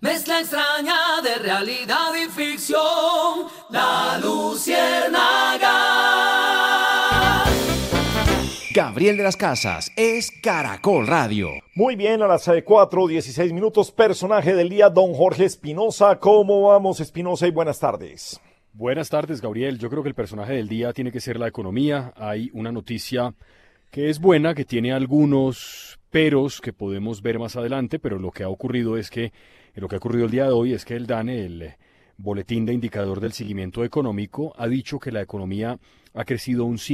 Mezcla extraña de realidad y ficción, La Luciérnaga. Gabriel de las Casas es Caracol Radio. Muy bien, a las 4:16 personaje del día, don Jorge Espinosa. ¿Cómo vamos, Espinosa? Y buenas tardes. Buenas tardes, Gabriel. Yo creo que el personaje del día tiene que ser la economía. Hay una noticia que es buena, que tiene algunos peros que podemos ver más adelante, pero lo que ha ocurrido es que lo que ha ocurrido el día de hoy es que el DANE, el Boletín de Indicador del Seguimiento Económico, ha dicho que la economía ha crecido un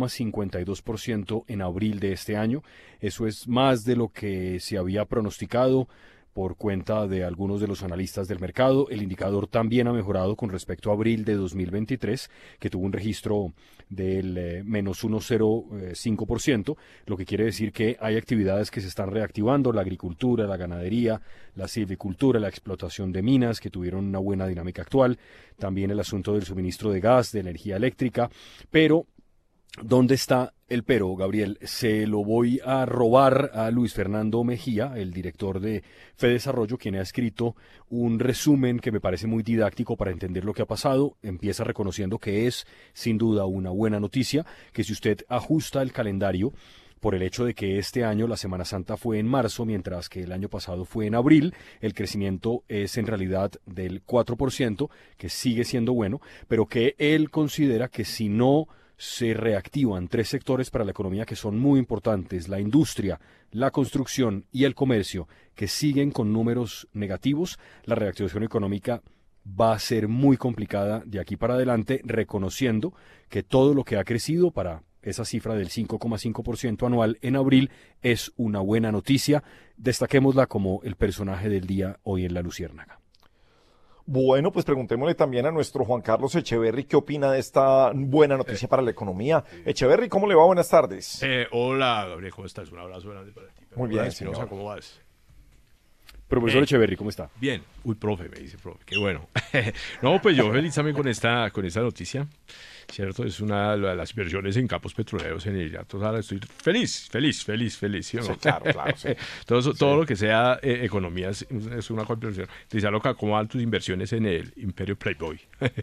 5,52% en abril de este año. Eso es más de lo que se había pronosticado por cuenta de algunos de los analistas del mercado. El indicador también ha mejorado con respecto a abril de 2023, que tuvo un registro del menos 1,05%, lo que quiere decir que hay actividades que se están reactivando, la agricultura, la ganadería, la silvicultura, la explotación de minas, que tuvieron una buena dinámica actual, también el asunto del suministro de gas, de energía eléctrica, pero ¿dónde está el pero, Gabriel? Se lo voy a robar a Luis Fernando Mejía, el director de FEDesarrollo, quien ha escrito un resumen que me parece muy didáctico para entender lo que ha pasado. Empieza reconociendo que es, sin duda, una buena noticia, que si usted ajusta el calendario por el hecho de que este año la Semana Santa fue en marzo, mientras que el año pasado fue en abril, el crecimiento es en realidad del 4%, que sigue siendo bueno, pero que él considera que si no se reactivan tres sectores para la economía que son muy importantes: la industria, la construcción y el comercio, que siguen con números negativos, la reactivación económica va a ser muy complicada de aquí para adelante, reconociendo que todo lo que ha crecido para esa cifra del 5,5% anual en abril es una buena noticia. Destaquémosla como el personaje del día hoy en La Luciérnaga. Bueno, pues preguntémosle también a nuestro Juan Carlos Echeverry qué opina de esta buena noticia para la economía. Echeverry, ¿cómo le va? Buenas tardes. Hola, Gabriel, ¿cómo estás? Un abrazo grande para ti. Muy bien, Espinosa, señor. ¿cómo vas? Profesor Echeverry, ¿cómo está? Bien. Uy, profe, me dice profe, qué bueno. No, pues yo feliz también con esta noticia. Cierto, es una de las inversiones en campos petroleros en el estoy feliz, ¿sí o no? Sí, claro, sí. Todo lo que sea economía es una conversión. Utilizarlo como altas inversiones en el Imperio Playboy.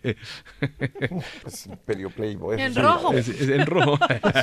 Pues, Imperio Playboy. En rojo. Es en rojo.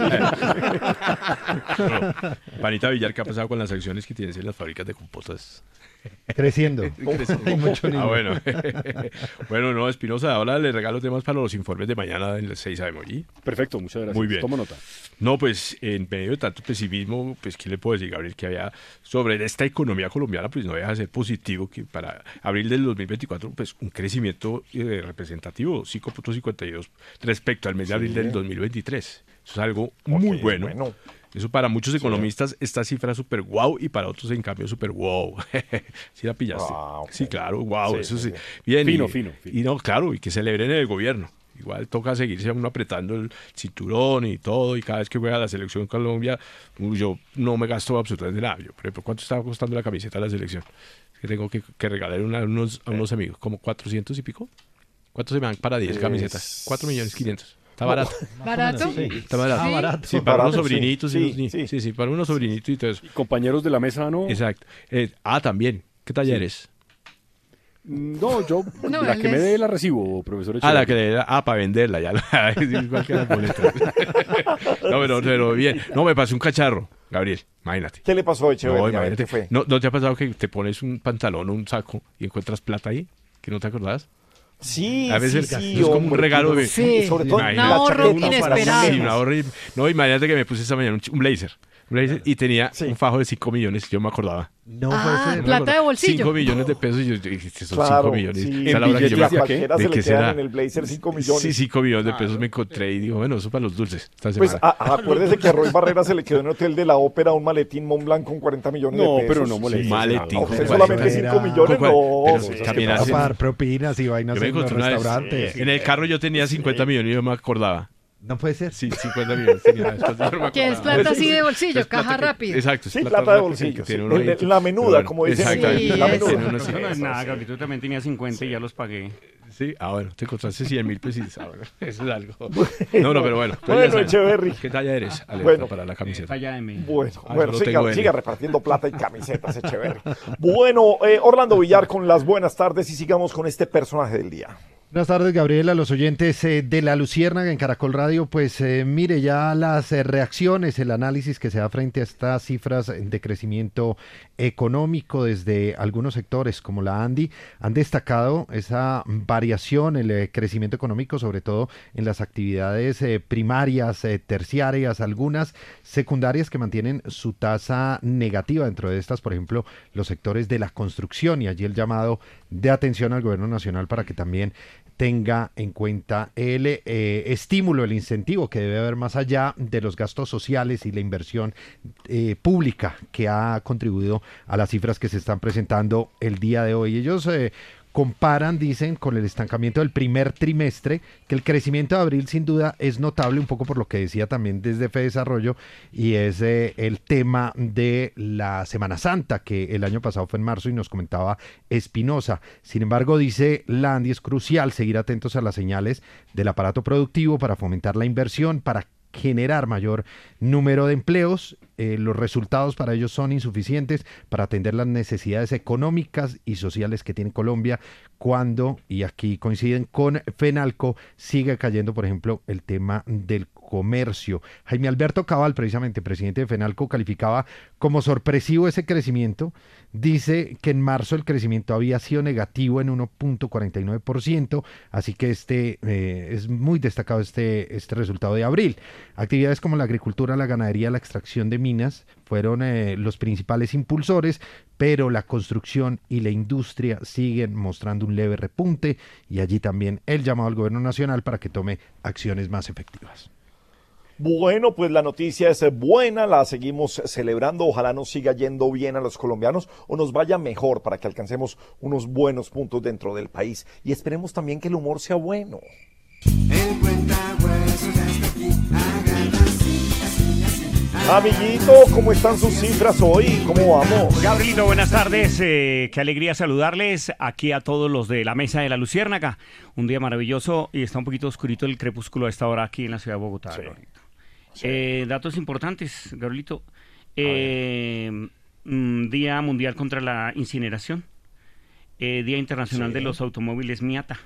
No. Panita Villar, ¿qué ha pasado con las acciones que tienes en las fábricas de compotas? Creciendo. Hay mucho niño. Bueno. Bueno, no, Espinosa, ahora le regalo temas para los informes de mañana en las 6 a.m. ¿sí? Perfecto, muchas gracias. Muy bien. Tomo nota. No, pues en medio de tanto pesimismo, pues ¿qué le puedo decir, Gabriel? Que había sobre esta economía colombiana, pues no deja de ser positivo, que para abril del 2024, pues un crecimiento representativo, 5,52 respecto al mes de abril del 2023. Eso es algo muy bueno. Eso para muchos economistas, esta cifra es súper guau, y para otros, en cambio, súper guau. ¿Sí la pillaste? Okay. Sí, claro, guau, eso sí. Sí. Bien, Fino. Y no, claro, y que celebren en el gobierno. Igual toca seguirse uno apretando el cinturón y todo, y cada vez que juega la selección Colombia, yo no me gasto absolutamente nada. Yo, por ejemplo, ¿cuánto estaba costando la camiseta de la selección? Es que tengo que regalar a unos amigos, como 400 y pico. ¿Cuánto se me dan para 10 camisetas? 4.500.000. Está barato. ¿Barato? Sí. Está barato. Ah, barato. Sí, para Barato, unos sobrinitos. sí. Sí, para unos sobrinitos y todo eso. Compañeros de la mesa, ¿no? Exacto. También. ¿Qué talla eres? No, yo No, la él que me es- dé la recibo, profesor Echeverry. La que le da. Para venderla, ya. Es igual que las boletas. No, pero bien. No, me pasó un cacharro, Gabriel. Imagínate. ¿Qué le pasó a Echeverry? No, A ver, imagínate. ¿qué fue? ¿No te ha pasado que te pones un pantalón o un saco y encuentras plata ahí? ¿Que no te acordabas? Sí, A veces sí, es como un hombre, regalo de... sí, sobre todo Imagínate. la Un ahorro chaqueta para inesperado. Sí, un ahorro. No, imagínate que me puse esta mañana un blazer. Y tenía Sí. un fajo de 5 millones, yo me acordaba. No puede ser. Plata de bolsillo. 5 millones de pesos, y yo dije, son Claro, 5 millones. sí. Esa es la hora que yo ¿En me A billetes de cualquiera ¿De se le qué quedan será? en el blazer 5 millones. Sí, 5 millones de pesos me encontré y digo, bueno, eso para los dulces. Esta Pues semana. acuérdese que a Roy Barrera se le quedó en el hotel de la ópera un maletín Montblanc con 40 millones de No, pesos. pero no moleste. Sí. Maletín A con usted 40. solamente 5 Con millones, cual- no. pero Sí, también Para pagar propinas y vainas Yo me en los encontré una vez, restaurantes. en el carro yo tenía 50 millones y yo me acordaba. No puede ser. Sí, 50 millones tenía. Después yo no me Que es acordaba. plata así de bolsillo, Es plata caja que- rápida. Exacto. Sí, plata de rápida bolsillo. que Sí. tiene uno ahí. La menuda, Pero como dicen. exactamente. Sí, La eso. menuda. Uno Eso no es sí. nada, Gabrielito también tenía 50 y ya los pagué. Sí, bueno, te encontraste 100.000 pesos. Bueno, eso es algo. No, pero bueno. tú ya Bueno, sabes. Echeverry. ¿Qué talla eres, Alerta, Bueno. para la camiseta? Talla M. Bueno, Ah, bueno, solo tengo L. siga repartiendo plata y camisetas, Echeverry. Bueno, Orlando Villar con las buenas tardes y sigamos con este personaje del día. Buenas tardes, Gabriela, a los oyentes de La Luciérnaga en Caracol Radio. Pues mire, ya las reacciones, el análisis que se da frente a estas cifras de crecimiento económico desde algunos sectores como la ANDI han destacado esa variación, el crecimiento económico, sobre todo en las actividades primarias, terciarias, algunas secundarias que mantienen su tasa negativa. Dentro de estas, por ejemplo, los sectores de la construcción, y allí el llamado de atención al gobierno nacional para que también tenga en cuenta el estímulo, el incentivo que debe haber más allá de los gastos sociales y la inversión pública que ha contribuido a las cifras que se están presentando el día de hoy. Ellos comparan, dicen, con el estancamiento del primer trimestre, que el crecimiento de abril sin duda es notable, un poco por lo que decía también desde FEDesarrollo, y es el tema de la Semana Santa, que el año pasado fue en marzo y nos comentaba Espinosa. Sin embargo, dice Landi, es crucial seguir atentos a las señales del aparato productivo para fomentar la inversión, para generar mayor número de empleos. Los resultados para ellos son insuficientes para atender las necesidades económicas y sociales que tiene Colombia cuando, y aquí coinciden con Fenalco, sigue cayendo, por ejemplo, el tema del comercio. Jaime Alberto Cabal, precisamente presidente de Fenalco, calificaba como sorpresivo ese crecimiento. Dice que en marzo el crecimiento había sido negativo en 1.49%, así que es muy destacado este resultado de abril. Actividades como la agricultura, la ganadería, la extracción de minas fueron los principales impulsores, pero la construcción y la industria siguen mostrando un leve repunte, y allí también el llamado al gobierno nacional para que tome acciones más efectivas. Bueno, pues la noticia es buena, la seguimos celebrando. Ojalá nos siga yendo bien a los colombianos o nos vaya mejor para que alcancemos unos buenos puntos dentro del país. Y esperemos también que el humor sea bueno. El cuentahuesos ya está aquí, háganlo así. Amiguito, ¿cómo están sus cifras hoy? ¿Cómo vamos? Gabrielito, buenas tardes. Qué alegría saludarles aquí a todos los de la mesa de la Luciérnaga. Un día maravilloso y está un poquito oscurito el crepúsculo a esta hora aquí en la ciudad de Bogotá. Sí. Gabrielito. Sí. Datos importantes, Gabrielito. Día Mundial contra la Incineración. Día Internacional de los Automóviles Miata.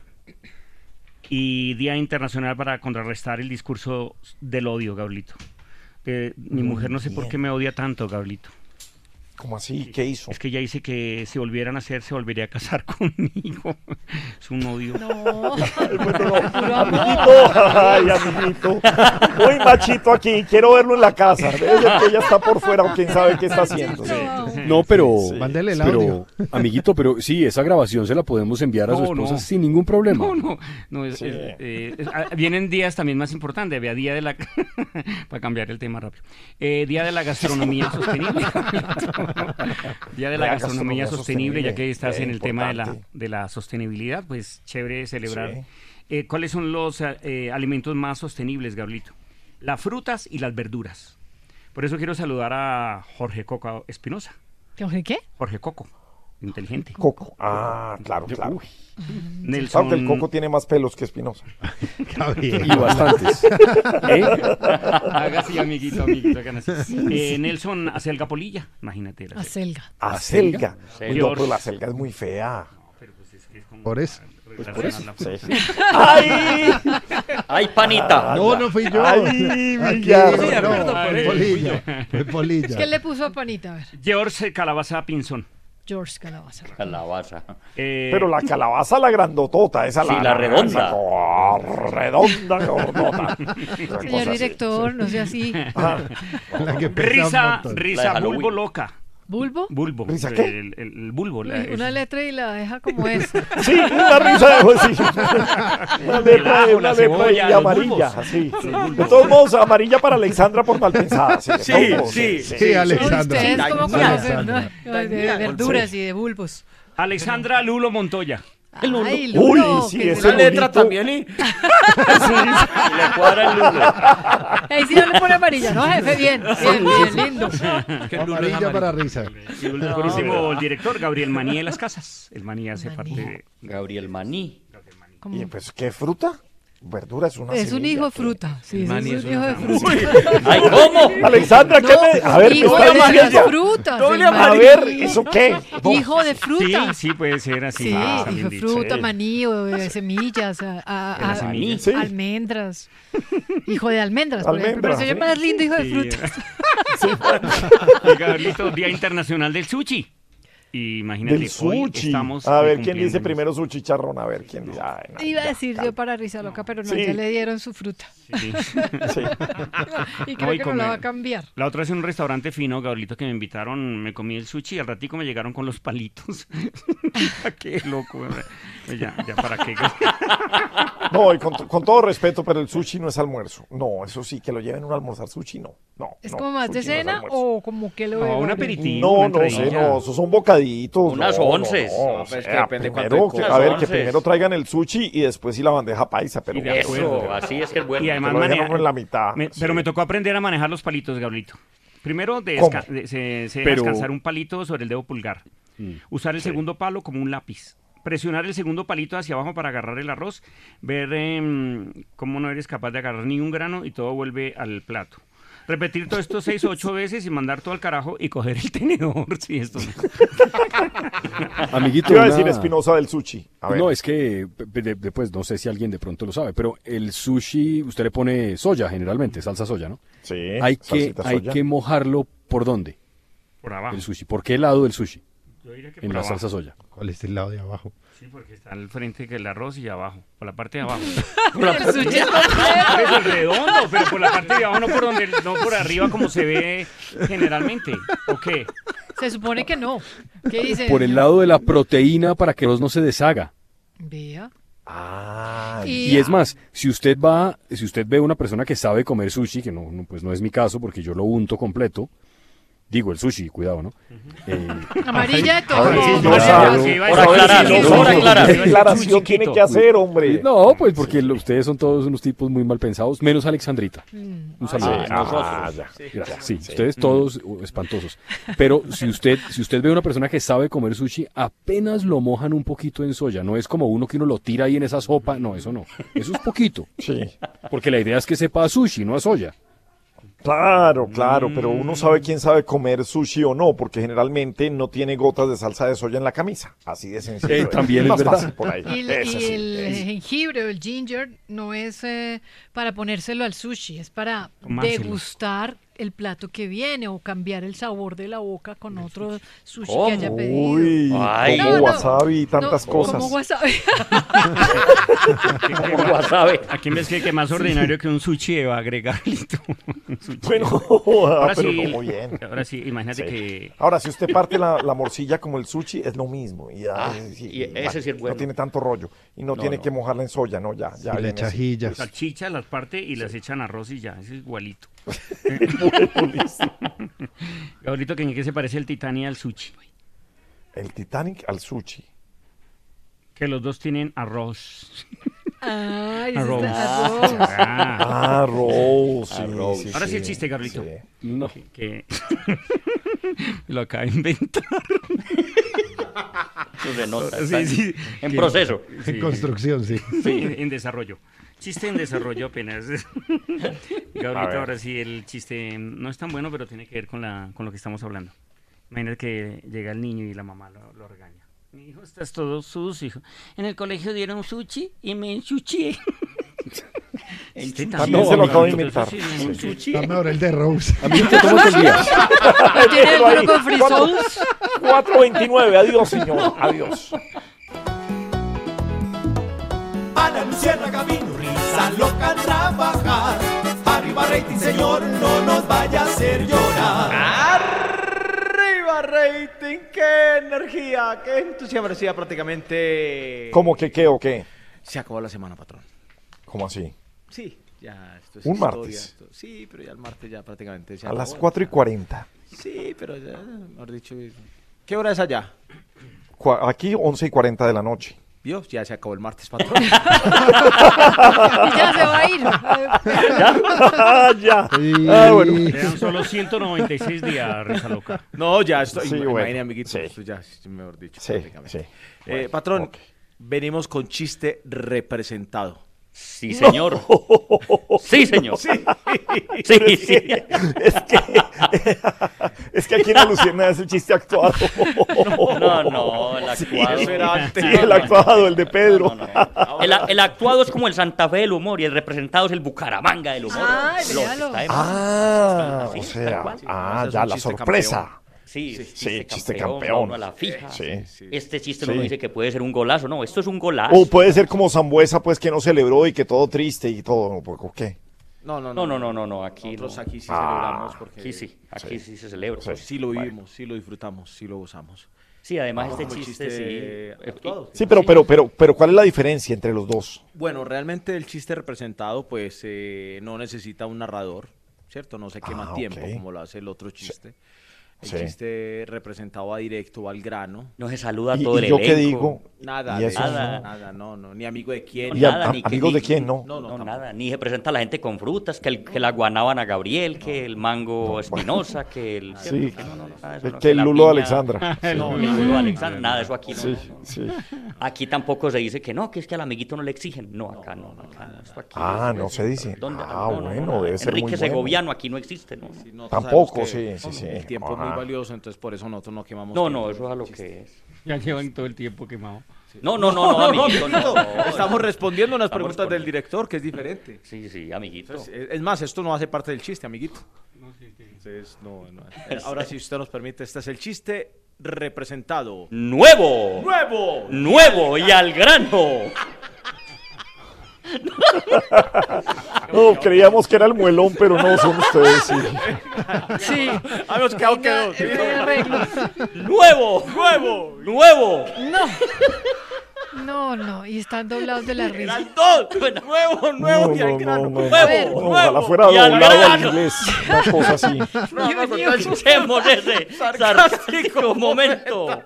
Y Día Internacional para contrarrestar el discurso del odio, Gabrielito. Mi mujer no sé por qué me odia tanto, Gabrielito. ¿Cómo así? ¿Qué hizo? Es que ella dice que si volvieran a hacer, se volvería a casar conmigo. Es un odio. No. Amiguito, ay, amiguito. Muy machito aquí, quiero verlo en la casa. Debe ser que ella está por fuera o quién sabe qué está haciendo. No, pero, Sí. Mándele el pero audio. amiguito, pero sí, esa grabación se la podemos enviar a su No, esposa no. sin ningún problema. No, Sí. vienen días también más importantes. Había día de la... para cambiar el tema rápido. Día de la gastronomía sostenible. Día de la gastronomía sostenible, ya que estás en el tema de la sostenibilidad, pues chévere celebrar. Sí. ¿Cuáles son los alimentos más sostenibles, Gabrielito? Las frutas y las verduras. Por eso quiero saludar a Jorge Coco Espinosa. ¿Qué? Jorge Coco, inteligente. Coco. Ah, claro, claro. Nelson... Claro que el Coco tiene más pelos que Espinosa. Gabriel. Y bastantes. Haga así, amiguito, hagan así. Nelson Acelga Polilla, imagínate. Acelga. Acelga. Uy, no, George. pero la acelga es muy fea. Pero pues es que es como Por eso. relacionar la fruta. Sí. ¡Ay! ¡Ay, panita! No fui yo. Ay, Aquí, Villar. no, perdón, fue Polilla. Fue Polilla. ¿Qué le puso a Panita? A ver, George Calabaza Pinzón. George Calabaza. Calabaza. Pero la calabaza, la grandotota, esa Sí, la redonda. Redonda, gordota. Señor director, no sea así. La que pesa un Risa, montón. La risa, de Halloween. bulbo loca. ¿Bulbo? Bulbo. ¿Risa qué? El bulbo. Uy, una letra y la deja como es. Sí, una risa de sí. Una letra, ajo, una la letra cebolla, y los amarilla, bulbos. sí. De todos modos, amarilla para Alexandra por mal pensada. Sí, de Sí, todos modos, sí. Sí, Alexandra. Ustedes como Dañada. conocen, ¿no? De verduras y de bulbos. Alexandra Lulo Montoya. El lulo. Ay, Lulo, Uy, sí, que ese se Esa lo- letra lulito. también y le cuadra el lulo. Ahí sí no le pone amarilla, ¿no, jefe? Bien, bien, lindo. Amarilla para risa. Y por último, el director Gabriel Maní de las Casas. El Maní hace parte de... Gabriel Maní. Como- Y pues, ¿qué fruta? Verdura es una Es un semilla. hijo de fruta. Sí, es un Mani es hijo de una- fruta. Ay, ¿cómo? Alexandra, ¿qué me...? A ver, hijo ¿qué está de diciendo? frutas. Doble el A maní. ver, ¿eso qué? No. Hijo de fruta. Sí, puede ser así. Sí, está bien hijo de dicho. fruta, maní o de semillas, la semilla. Sí. almendras. Hijo de almendras, por ejemplo. Pero Almendras, se llama más lindo hijo de Sí. frutas. Oiga, Carlito, Día Internacional del Sushi. Y imagínate, Del hoy sushi. estamos A ver, ¿quién dice cumpliendo primero su chicharrón? A ver, ¿quién dice? Ay, no, Iba a ya, decir yo para risa loca, pero no, Sí. ya le dieron su fruta. Sí. Sí. Y creo Hoy que no la comer. va a cambiar. La otra vez en un restaurante fino, Gabrielito, que me invitaron, me comí el sushi y al ratico me llegaron con los palitos. Qué loco, ¿verdad? Ya para qué. No, y con todo respeto, pero el sushi no es almuerzo. No, eso sí, que lo lleven uno a almorzar sushi, no. No. ¿Es no, como más de sushi no es cena almuerzo. o como que lo No, ve, un Gabriel? aperitivo. No, una no sé, entradilla. no, esos son bocaditos. Unas no, onces. No, No, o pues, sea, que depende cuánto primero, comas. a ver, que Onces. primero traigan el sushi y después sí la bandeja paisa, pero Y de acuerdo. Eso, así es que es bueno. Y además lo dejan maneja- uno en la mitad. Pero Sí. me tocó aprender a manejar los palitos, Gabrielito. Primero, ¿Cómo? se deja Pero- descansar un palito sobre el dedo pulgar. Usar el segundo palo como un lápiz. Presionar el segundo palito hacia abajo para agarrar el arroz. Ver cómo no eres capaz de agarrar ni un grano y todo vuelve al plato. Repetir todo esto 6 o 8 veces y mandar todo al carajo y coger el tenedor. Sí, esto Amiguito, ¿Qué iba a decir una- Espinosa del sushi? A ver. No, es que, pues no sé si alguien de pronto lo sabe, pero el sushi, usted le pone soya generalmente, salsa soya, ¿no? Sí, Hay salsita soya. que mojarlo, ¿por dónde? por abajo. El sushi. ¿Por qué lado del sushi? Yo diría que En por la abajo. salsa soya. ¿Cuál es el lado de abajo? Sí, porque está al frente que el arroz y abajo. Por la parte de abajo. El sushi es Por eso es redondo, pero por la parte de abajo, no por arriba como se ve generalmente. ¿O qué? Se supone que no. ¿Qué dice? Por el lado de la proteína para que el arroz no se deshaga. Vea. Ah, Y es más, si usted ve a una persona que sabe comer sushi, que pues no es mi caso porque yo lo unto completo, digo el sushi, cuidado, ¿no? Amarilla de todo. Ahora sí, yo Por claro. si- Por aclarar, por aclarar. ¿Qué declaración tiene que hacer, hombre? No, pues porque ustedes son todos unos tipos muy mal pensados, menos Alexandrita. Un saludo. Gracias. Sí, ustedes todos espantosos. Pero si usted ve a una persona que sabe comer sushi, apenas lo mojan un poquito en soya. No es como uno que uno lo tira ahí en esa sopa. No, eso no. Eso es poquito. Sí. Porque la idea es que sepa a sushi, no a soya. Claro, claro, pero uno sabe quién sabe comer sushi o no, porque generalmente no tiene gotas de salsa de soya en la camisa. Así de sencillo. También es más verdad. fácil por ahí. Y el, Eso y sí, el es- jengibre o el ginger no es para ponérselo al sushi, es para Tomárselo. degustar el plato que viene o cambiar el sabor de la boca con otro sushi ¿Cómo? que haya pedido. Uy, Ay. como No, no, wasabi y tantas no, cosas. Como wasabi. Como wasabi. Aquí ves que más ordinario que un sushi va a agregar un sushi. Bueno, Ahora pero sí, no, bien. ahora sí, imagínate Sí. que Ahora, si usted parte la morcilla como el sushi, es lo mismo. Y, y ese sí es bueno. No tiene tanto rollo. Y no, tiene que mojarla en soya, ¿no? Ya Y le viene echa así. ajillas. salchichas las parte y las echan arroz y ya, es igualito. Gabrielito, ¿en qué se parece el Titanic al sushi? El Titanic al sushi. Que los dos tienen arroz. Ay, ese Arroz. está arroz. Ah. Arroz, sí, Arroz. sí, Ahora sí el chiste, Gabrielito. Sí. No. Que lo acaba de inventar. Eso se nota. Sí, está sí. En proceso. Sí. En construcción, sí. Sí, en desarrollo. Chiste en desarrollo apenas. Gabrielito, ver. ahora sí el chiste no es tan bueno, pero tiene que ver con lo que estamos hablando. Imagínate que llega el niño y la mamá lo regaña. Mi hijo, estás todo sucio. En el colegio dieron sushi y me ensucié. Este También se lo acabo de Gabrielito, inventar. sí, sí, un sushi. Dame ahora el de Rose. Amiguito, ¿cómo te el día? ¿Tiene Déjelo alguno ahí. con frisoles? 4:29. Adiós, señor. Adiós. Ana Luciérnaga vino, risa loca a trabajar. Arriba rating, señor, no nos vaya a hacer llorar. ¡Arriba, rating! ¡Qué energía! ¡Qué entusiasmo! Decía prácticamente... ¿Cómo que qué o qué? Se acabó la semana, patrón. ¿Cómo así? Sí, ya esto es Un historia, martes. Sí, pero ya el martes ya prácticamente se A las acabó. 4:40. Sí, pero ya, mejor dicho... ¿Qué hora es allá? Aquí 11:40 de la noche. ¿Vio? Ya se acabó el martes, patrón. Y ya se va a ir. Ya. Bueno. Quedan solo 196 días, Risa Loca. No, ya estoy. Sí, Imagine, bueno. amiguito. Sí. Esto ya, mejor dicho. Sí, prácticamente. sí. Bueno, patrón, ok. venimos con chiste representado. Sí, señor. Sí, señor. Sí, sí. Es que aquí en la Luciérnaga es el chiste actuado. No, el actuado. Eso era antes. Sí, el actuado, el de Pedro. No. El actuado es como el Santa Fe del humor y el representado es el Bucaramanga del humor. Ay, Lo véalo. está de Ah, Sí, o tal sea, cual. Ese ya es la un chiste sorpresa. Sí, chiste campeón. uno a la fija. Sí. Este chiste Sí. no dice que puede ser un golazo, no, esto es un golazo. O puede ser como Sambuesa, pues, que no celebró y que todo triste y todo. ¿O qué? No, aquí Nosotros no. aquí sí celebramos porque Aquí sí, aquí sí se celebra. Sí. sí lo vivimos, sí lo disfrutamos, sí lo gozamos. Sí, además Como este el chiste sí. actuado. Sí, pero ¿cuál es la diferencia entre los dos? Bueno, realmente el chiste representado pues no necesita un narrador, ¿cierto? No se quema tiempo ok. como lo hace el otro chiste. El Sí. chiste representado va directo, va al grano. No se saluda a ¿Y, todo el y yo elenco. qué digo? Nada, ¿Y de eso eso, nada. nada, no, ni amigo de quién. ¿Y nada, ni que- amigos de ni- quién? No. No, No, tampoco. nada, ni se presenta la gente con frutas, que la guanábana Gabriel, que el mango Espinosa, que el... Sí. que nada de eso no, Que el la Lulo de piña- Alexandra. No, el Lulo de Alexandra, nada de eso aquí no. Sí, no. sí. Aquí tampoco se dice que no, que es que al amiguito no le exigen. No, acá no, esto aquí Ah, es- no se dice. ¿dónde? Ah, bueno, debe ser muy Enrique bueno. Segoviano aquí no existe, ¿no? Sí, nosotros Tampoco, sabemos que sí. El tiempo es muy Ajá. valioso, entonces por eso nosotros no quemamos No, tiempo. eso es a lo que es. Ya llevan todo el tiempo quemado. No, amiguito, no. Estamos respondiendo unas Estamos preguntas del respondiendo. director, que es diferente. Sí, amiguito. Entonces, es más, esto no hace parte del chiste, amiguito. Entonces, no. Ahora, si usted nos permite, este es el chiste representado. ¡Nuevo! ¡Nuevo! ¡Nuevo y al grano! No, creíamos que era el muelón, pero no, son ustedes, sí. Sí. Habíamos quedado que dos. No hay arreglos. ¡Nuevo! ¡Nuevo! ¡Nuevo! No. Y están doblados de la risa. ¡Eran dos! ¡Nuevo y al grano! No, ¡Nuevo! ojalá fuera y al doblado al grano. inglés, una cosa así. Escuchemos ese sarcástico momento.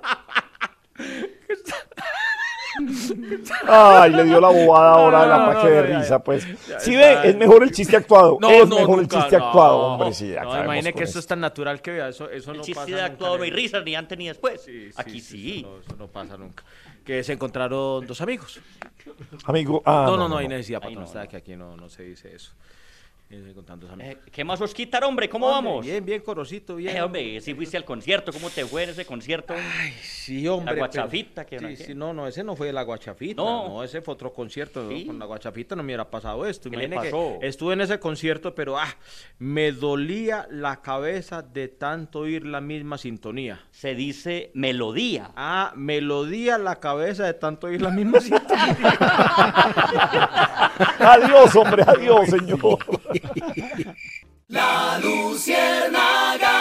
Ay, le dio la bobada ahora al ataque de ya, risa, pues. ya, Sí, está. ve, es mejor el chiste actuado. Es mejor el nunca, chiste no. actuado, hombre, sí. No, acabemos imagine con que esto es tan natural que vea, eso El no chiste pasa de nunca actuado en no hay el- risas ni antes ni después. Sí, Aquí sí. Eso no pasa nunca. Que se encontraron dos amigos. Amigo, No hay necesidad, Ahí patrón. no, Sabe que aquí no se dice eso. Se encontraron dos amigos. ¿Qué más os quitar, hombre? ¿Cómo Hombre, vamos? Bien, Corocito, bien. Hombre, si fuiste al concierto, ¿cómo te fue en ese concierto? Sí, hombre. La guachafita, pero- que no sí, sé. sí, no, ese no fue la guachafita. No. No, ese fue otro concierto. ¿Sí? Con la guachafita no me hubiera pasado esto. ¿Qué le Imagine pasó? que estuve en ese concierto, pero me dolía la cabeza de tanto oír la misma sintonía. Se dice melodía. Melodía la cabeza de tanto oír la misma sintonía. Adiós, hombre, adiós, señor. La Luciérnaga.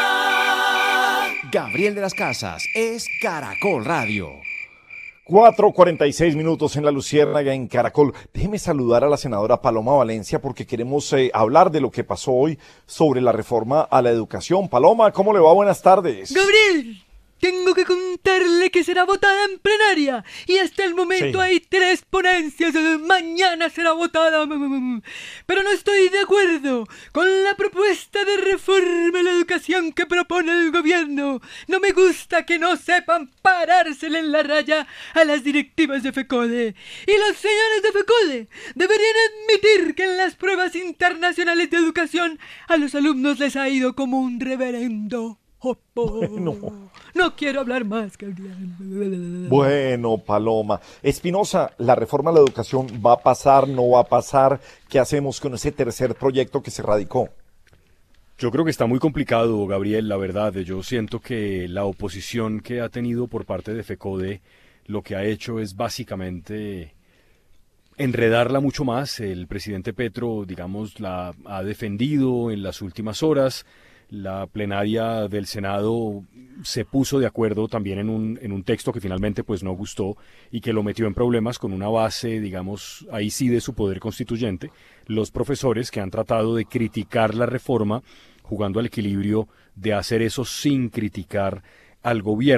Gabriel de las Casas es Caracol Radio. 4:46 minutos en la Luciérnaga en Caracol. Déjeme saludar a la senadora Paloma Valencia porque queremos hablar de lo que pasó hoy sobre la reforma a la educación. Paloma, ¿cómo le va? Buenas tardes. Gabriel, tengo que contarle que será votada en plenaria y hasta el momento Sí. hay 3 ponencias. Mañana será votada. Pero no estoy de acuerdo con la propuesta de reforma a la educación que propone el gobierno. No me gusta que no sepan parársele en la raya a las directivas de FECODE. Y los señores de FECODE deberían admitir que en las pruebas internacionales de educación a los alumnos les ha ido como un reverendo. No quiero hablar más, Gabriel. Bueno, Paloma. Espinosa, ¿la reforma a la educación va a pasar, no va a pasar? ¿Qué hacemos con ese tercer proyecto que se radicó? Yo creo que está muy complicado, Gabriel, la verdad. Yo siento que la oposición que ha tenido por parte de FECODE lo que ha hecho es básicamente enredarla mucho más. El presidente Petro, digamos, la ha defendido en las últimas horas. La plenaria del Senado se puso de acuerdo también en un texto que finalmente pues no gustó y que lo metió en problemas con una base, digamos, ahí sí de su poder constituyente. Los profesores que han tratado de criticar la reforma jugando al equilibrio de hacer eso sin criticar al gobierno.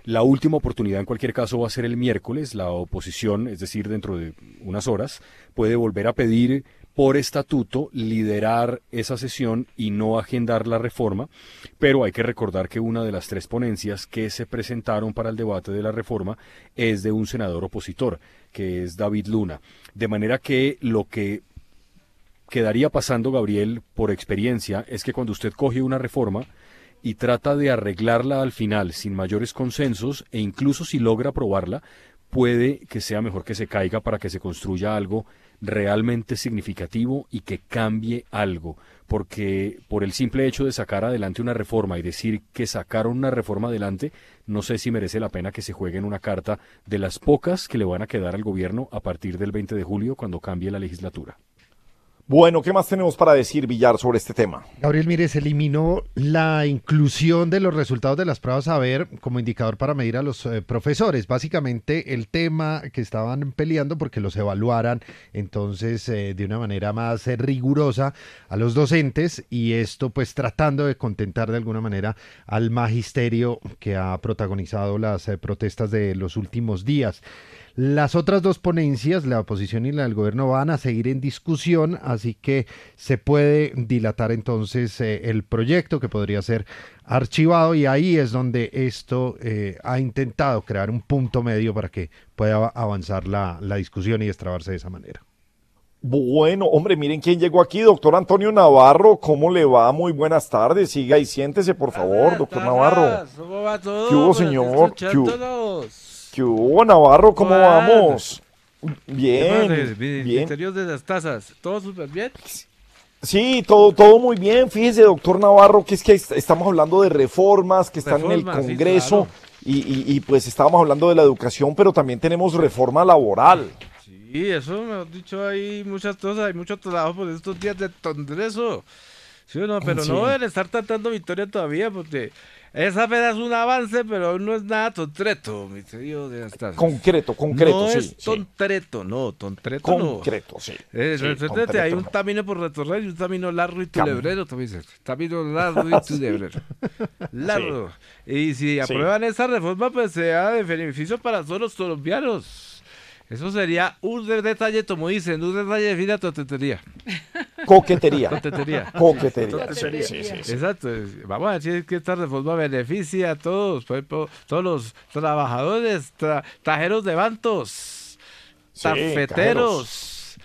La última oportunidad en cualquier caso va a ser el miércoles. La oposición, es decir, dentro de unas horas, puede volver a pedir por estatuto liderar esa sesión y no agendar la reforma, pero hay que recordar que una de las 3 ponencias que se presentaron para el debate de la reforma es de un senador opositor, que es David Luna. De manera que lo que quedaría pasando, Gabriel, por experiencia, es que cuando usted coge una reforma y trata de arreglarla al final sin mayores consensos, e incluso si logra aprobarla, puede que sea mejor que se caiga para que se construya algo realmente significativo y que cambie algo, porque por el simple hecho de sacar adelante una reforma y decir que sacaron una reforma adelante, no sé si merece la pena que se jueguen una carta de las pocas que le van a quedar al gobierno a partir del 20 de julio cuando cambie la legislatura. Bueno, ¿qué más tenemos para decir, Villar, sobre este tema? Gabriel, mire, se eliminó la inclusión de los resultados de las pruebas saber como indicador para medir a los profesores. Básicamente el tema que estaban peleando porque los evaluaran entonces de una manera más rigurosa a los docentes, y esto pues tratando de contentar de alguna manera al magisterio que ha protagonizado las protestas de los últimos días. Las otras 2 ponencias, la oposición y la del gobierno, van a seguir en discusión, así que se puede dilatar entonces el proyecto, que podría ser archivado, y ahí es donde esto ha intentado crear un punto medio para que pueda avanzar la discusión y destrabarse de esa manera. Bueno, hombre, miren quién llegó aquí, doctor Antonio Navarro. ¿Cómo le va? Muy buenas tardes. Siga y siéntese, por favor, doctor Navarro. ¿Cómo va todo? ¿Qué hubo, señor? ¿Qué hubo, Navarro? ¿Cómo vamos? Bien, bien. Interior de las tasas, ¿todo súper bien? Sí, todo muy bien. Fíjese, doctor Navarro, que es que estamos hablando de reformas que están en el Congreso, sí, claro. y pues estábamos hablando de la educación, pero también tenemos reforma laboral. Sí, eso me has dicho, hay muchas cosas, hay mucho trabajo por estos días de Congreso. Sí o no, pero sí, no deben estar tratando victoria todavía, porque esa apenas es un avance, pero aún no es nada concreto, mi querido de las tasas. Concreto, no sí. Es concreto, sí. No, concreto no. Concreto, sí. Concreto, hay un camino por recorrer y un camino largo y tulebrero, también dices. Camino largo y tulebrero. Largo. Sí. Y si aprueban esa reforma, pues sea de beneficio para todos los colombianos. Eso sería un detalle, como dicen, un detalle de fina tontería. Coquetería. Coquetería. Sí. Exacto. Vamos a decir que esta reforma beneficia a todos, por ejemplo, todos los trabajadores, trajeros de bantos, tafeteros,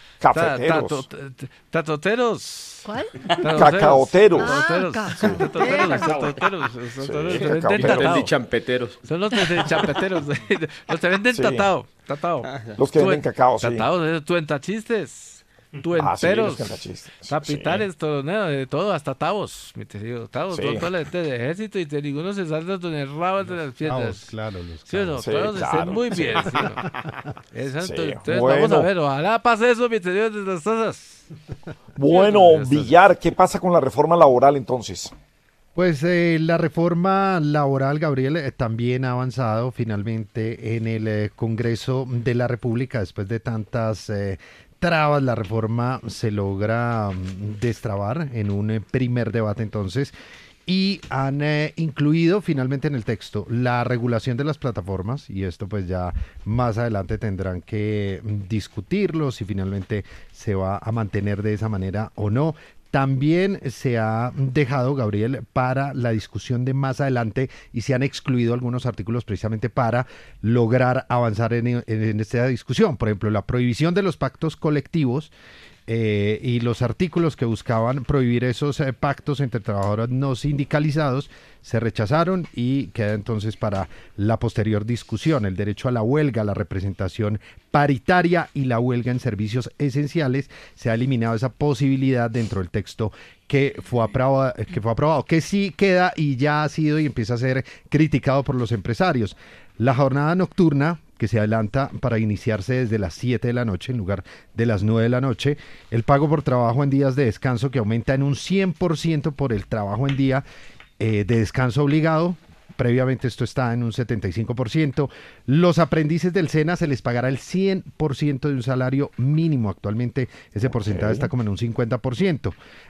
tatoteros. ¿Cuál? Cacaoteros. Venden champeteros. Son los de champeteros. Los que venden tatao. Los que venden cacao, sí. Tatao, tuentachistes. Tuenteros. Capitanes, de todo, hasta tabos. Toda la gente de ejército, y de ninguno se salta con el rabo entre las piernas. Claro, los sí, no, todos estén muy bien. ¿Sí, no? Exacto. Entonces vamos a ver, ojalá pase eso, mi querido, de las tasas. Bueno, Villar, ¿qué pasa con la reforma laboral entonces? Pues la reforma laboral, Gabriel, también ha avanzado finalmente en el Congreso de la República después de tantas trabas. La reforma se logra destrabar en un primer debate entonces, y han incluido finalmente en el texto la regulación de las plataformas, y esto pues ya más adelante tendrán que discutirlo si finalmente se va a mantener de esa manera o no. También se ha dejado, Gabriel, para la discusión de más adelante, y se han excluido algunos artículos precisamente para lograr avanzar en esta discusión. Por ejemplo, la prohibición de los pactos colectivos y los artículos que buscaban prohibir esos pactos entre trabajadores no sindicalizados se rechazaron, y queda entonces para la posterior discusión el derecho a la huelga, la representación paritaria y la huelga en servicios esenciales. Se ha eliminado esa posibilidad dentro del texto que fue aprobado, que sí queda y ya ha sido y empieza a ser criticado por los empresarios. La jornada nocturna, que se adelanta para iniciarse desde las 7 de la noche en lugar de las 9 de la noche, el pago por trabajo en días de descanso, que aumenta en un 100% por el trabajo en día de descanso obligado. Previamente esto está en un 75%. Los aprendices del SENA se les pagará el 100% de un salario mínimo. Actualmente ese porcentaje está como en un 50%.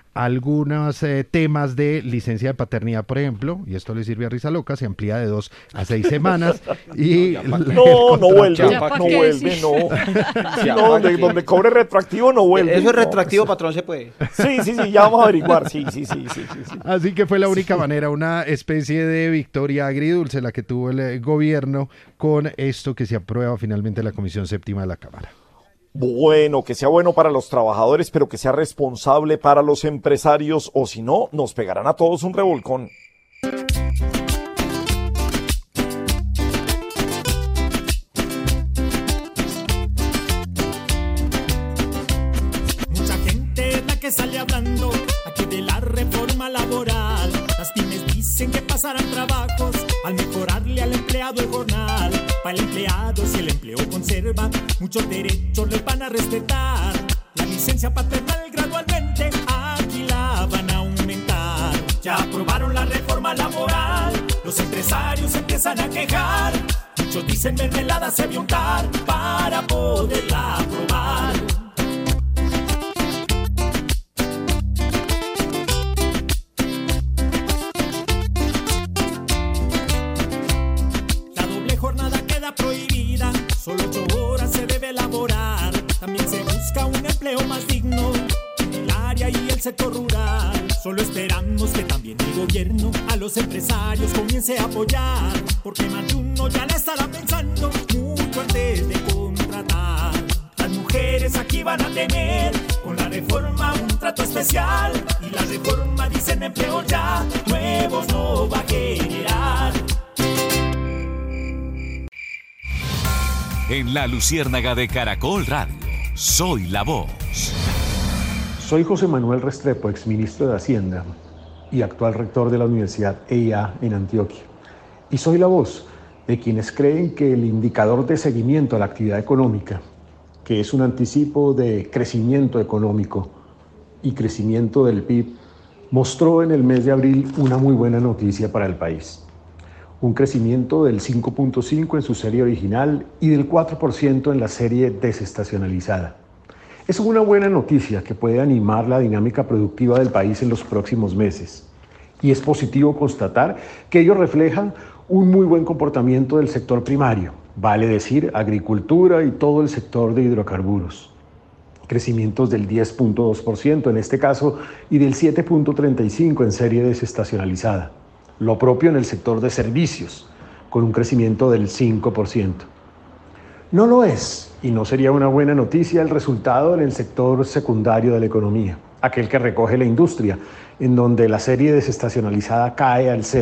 algunos temas de licencia de paternidad, por ejemplo, y esto le sirve a Risa Loca, se amplía de 2 a 6 semanas. Y no vuelve, no. Sí, no, donde cobre retroactivo no vuelve. Eso es retroactivo, patrón, se puede. Sí, ya vamos a averiguar, sí. Así que fue la única manera, una especie de victoria agridulce la que tuvo el gobierno con esto que se aprueba finalmente en la Comisión Séptima de la Cámara. Bueno, que sea bueno para los trabajadores, pero que sea responsable para los empresarios, o si no, nos pegarán a todos un revolcón. Mucha gente es la que sale hablando aquí de la reforma laboral. Las pymes dicen que pasarán trabajos al mejorarle al empleado el jornal. Para el empleado, si el empleo conserva, muchos derechos les van a respetar. La licencia paternal gradualmente aquí la van a aumentar. Ya aprobaron la reforma laboral, los empresarios empiezan a quejar. Muchos dicen mermelada se vio untar para poderla aprobar. Prohibida, solo 8 horas se debe elaborar. También se busca un empleo más digno en el área y el sector rural. Solo esperamos que también el gobierno a los empresarios comience a apoyar, porque más de uno ya la estará pensando mucho antes de contratar. Las mujeres aquí van a tener con la reforma un trato especial, y la reforma, dicen, empleo ya nuevos no va a generar. En la Luciérnaga de Caracol Radio, Soy la Voz. Soy José Manuel Restrepo, exministro de Hacienda y actual rector de la Universidad EIA en Antioquia. Y soy la voz de quienes creen que el indicador de seguimiento a la actividad económica, que es un anticipo de crecimiento económico y crecimiento del PIB, mostró en el mes de abril una muy buena noticia para el país. Un crecimiento del 5.5% en su serie original y del 4% en la serie desestacionalizada. Es una buena noticia que puede animar la dinámica productiva del país en los próximos meses. Y es positivo constatar que ello refleja un muy buen comportamiento del sector primario, vale decir, agricultura y todo el sector de hidrocarburos. Crecimientos del 10.2% en este caso y del 7.35% en serie desestacionalizada. Lo propio en el sector de servicios, con un crecimiento del 5%. No lo es, y no sería una buena noticia, el resultado en el sector secundario de la economía, aquel que recoge la industria, en donde la serie desestacionalizada cae al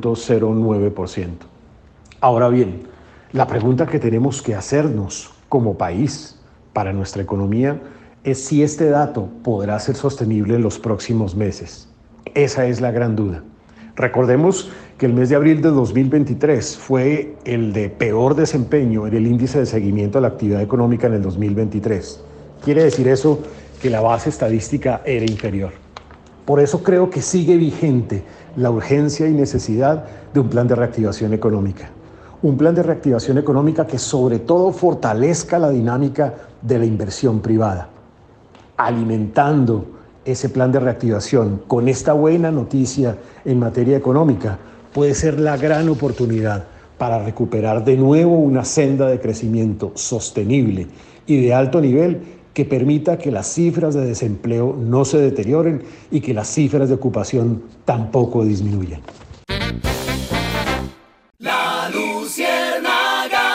0.09%. Ahora bien, la pregunta que tenemos que hacernos como país para nuestra economía es si este dato podrá ser sostenible en los próximos meses. Esa es la gran duda. Recordemos que el mes de abril de 2023 fue el de peor desempeño en el índice de seguimiento a la actividad económica en el 2023. Quiere decir eso que la base estadística era inferior. Por eso creo que sigue vigente la urgencia y necesidad de un plan de reactivación económica. Un plan de reactivación económica que sobre todo fortalezca la dinámica de la inversión privada, alimentando ese plan de reactivación con esta buena noticia en materia económica puede ser la gran oportunidad para recuperar de nuevo una senda de crecimiento sostenible y de alto nivel que permita que las cifras de desempleo no se deterioren y que las cifras de ocupación tampoco disminuyan. La Luciérnaga.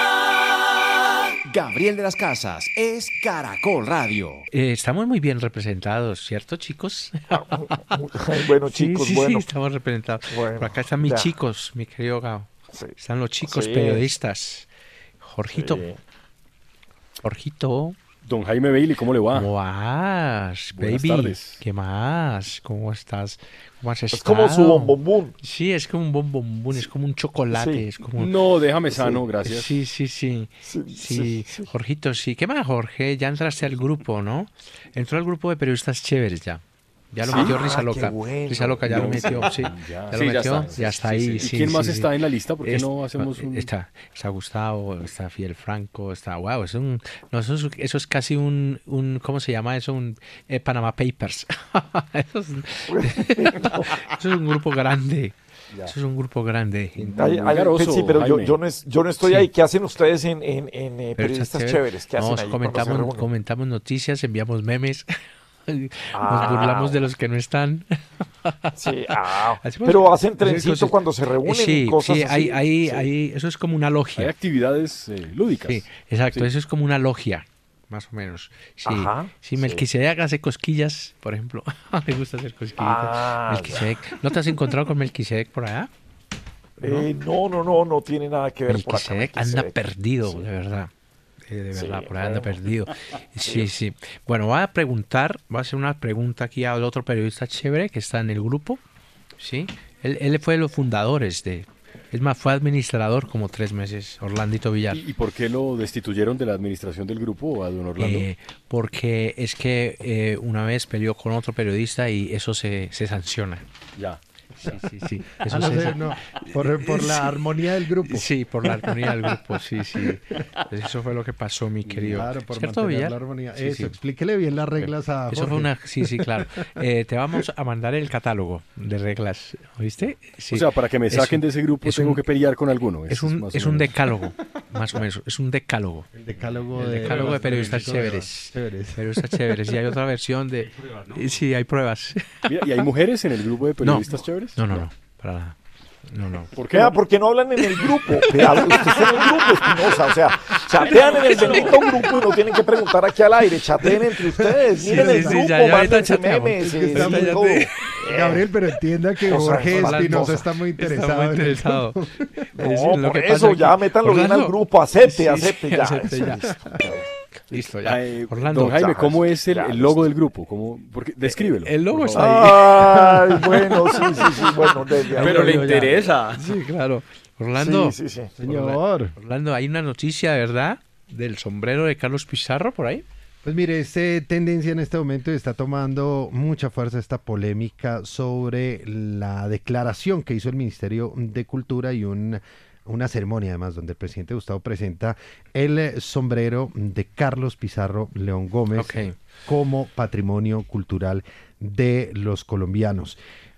Gabriel de las Casas es Caracol Radio. Estamos muy bien representados, ¿cierto, chicos? Bueno, chicos, sí, bueno. Sí, estamos representados. Bueno, por acá están mis ya. chicos, mi querido Gabo. Sí. Están los chicos Sí. periodistas. Jorgito. Sí. Jorgito. Don Jaime Bailey, ¿cómo le va? ¿Cómo vas, Buenas baby? tardes. ¿Qué más? ¿Cómo estás? ¿Cómo has estado? Es como su bombombón. Sí, es como un bombombón, es como un chocolate. Sí. Es como No, déjame sano, gracias. Sí, sí, sí. Sí, Jorgito, sí. ¿Qué más, Jorge? Ya entraste al grupo, ¿no? Entró al grupo de periodistas chéveres ya. Ya lo metió Risa Loca. Bueno. Risa Loca ya lo metió, sí. Ya lo metió, ya está ahí. ¿Y quién más está en la lista? ¿Por qué no hacemos un...? Está Gustavo, está Fidel Franco, está... Wow, eso es casi un ¿cómo se llama eso? Un Panama Papers. Eso es un grupo grande. Ya. Eso es un grupo grande. Sí, pero yo no estoy ahí. ¿Qué hacen ustedes en Periodistas Chéveres? ¿Qué hacen ahí? Comentamos noticias, enviamos memes. Nos burlamos de los que no están. Sí, pero hacen trencito cuando se reúnen. Sí, cosas sí, así. eso es como una logia. Hay actividades lúdicas. Sí, exacto, eso es como una logia. Más o menos. Sí, si Melquisedec hace cosquillas, por ejemplo. Me gusta hacer cosquillas. Melquisedec. ¿No te has encontrado con Melquisedec por allá? No tiene nada que ver por acá. Melquisedec anda perdido, de verdad. De verdad, por ahí anda perdido. Sí. Bueno, voy a hacer una pregunta aquí al otro periodista chévere que está en el grupo. Sí. Él fue de los fundadores de... Es más, fue administrador como 3 meses, Orlandito Villar. ¿Y por qué lo destituyeron de la administración del grupo a don Orlando? Porque es que una vez peleó con otro periodista y eso se sanciona. Ya. Sí. Eso por la armonía del grupo. Sí, por la armonía del grupo, sí. Eso fue lo que pasó, mi querido. Claro, por ¿cierto, mantener Villar? La armonía. Sí, eso, explíquele bien las reglas a Jorge. Eso fue sí, claro. Te vamos a mandar el catálogo de reglas, ¿oíste? Sí. O sea, para que me saquen de ese grupo tengo que pelear con alguno. Es un decálogo, más o menos. Es un decálogo. El decálogo de periodistas chéveres. Periodistas chéveres. Y hay otra versión de... Sí, hay pruebas. Mira, ¿y hay mujeres en el grupo de periodistas chéveres? No, para nada. No. ¿Por qué? ¿Por qué no hablan en el grupo? Usted está en el grupo, Espinosa. O sea, chatean en el bendito grupo y no tienen que preguntar aquí al aire. Chateen entre ustedes. Miren el grupo, mándense memes. Gabriel, pero entienda que Jorge Espinosa está muy interesado. No, por eso, ya métanlo bien al grupo. Acepte ya. Listo, ya. Orlando, don Jaime, ¿cómo es el logo del grupo? Descríbelo. El logo está ahí. Ay, bueno, sí, bueno. Pero le interesa. Sí, claro. Orlando. Sí. Señor. Orlando, hay una noticia, ¿verdad? Del sombrero de Carlos Pizarro por ahí. Pues mire, tendencia en este momento está tomando mucha fuerza esta polémica sobre la declaración que hizo el Ministerio de Cultura y una ceremonia además donde el presidente Gustavo presenta el sombrero de Carlos Pizarro León Gómez como patrimonio cultural de los colombianos.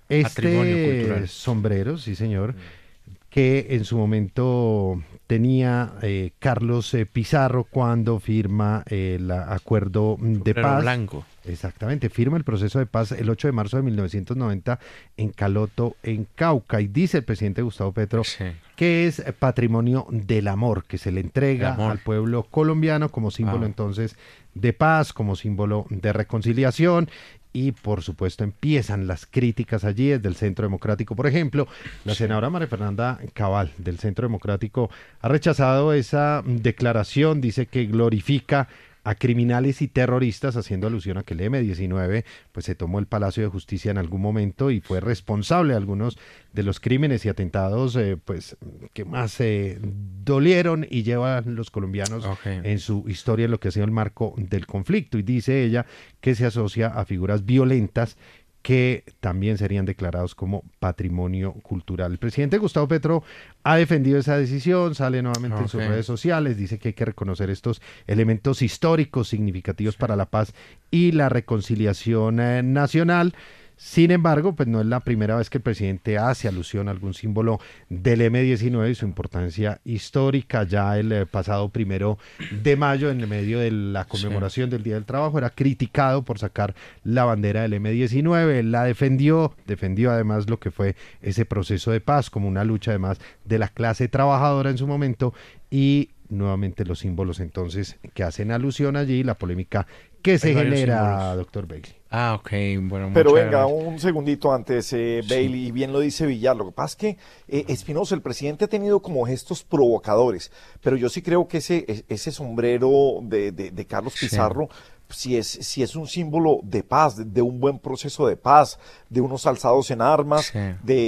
Este sombrero, sí señor, que en su momento tenía Carlos Pizarro cuando firma el acuerdo de paz. Blanco. Exactamente, firma el proceso de paz el 8 de marzo de 1990 en Caloto, en Cauca, y dice el presidente Gustavo Petro que es patrimonio del amor, que se le entrega al pueblo colombiano como símbolo entonces de paz, como símbolo de reconciliación. Y por supuesto empiezan las críticas allí desde el Centro Democrático. Por ejemplo, la senadora María Fernanda Cabal del Centro Democrático ha rechazado esa declaración, dice que glorifica a criminales y terroristas, haciendo alusión a que el M-19 pues se tomó el Palacio de Justicia en algún momento y fue responsable de algunos de los crímenes y atentados pues que más dolieron y llevan los colombianos en su historia en lo que ha sido el marco del conflicto. Y dice ella que se asocia a figuras violentas que también serían declarados como patrimonio cultural. El presidente Gustavo Petro ha defendido esa decisión, sale nuevamente en sus redes sociales, dice que hay que reconocer estos elementos históricos significativos para la paz y la reconciliación nacional. Sin embargo, pues no es la primera vez que el presidente hace alusión a algún símbolo del M-19 y su importancia histórica. Ya el pasado 1 de mayo, en el medio de la conmemoración del Día del Trabajo, era criticado por sacar la bandera del M-19. Él la defendió además lo que fue ese proceso de paz como una lucha además de la clase trabajadora en su momento, y nuevamente los símbolos entonces que hacen alusión allí, la polémica que se genera, doctor Bailey. Bueno. Pero venga, un segundito antes, Bailey, y bien lo dice Villar. Lo que pasa es que, Espinosa, el presidente ha tenido como gestos provocadores, pero yo sí creo que ese sombrero de Carlos Pizarro, si es un símbolo de paz, de un buen proceso de paz, de unos alzados en armas, Sí.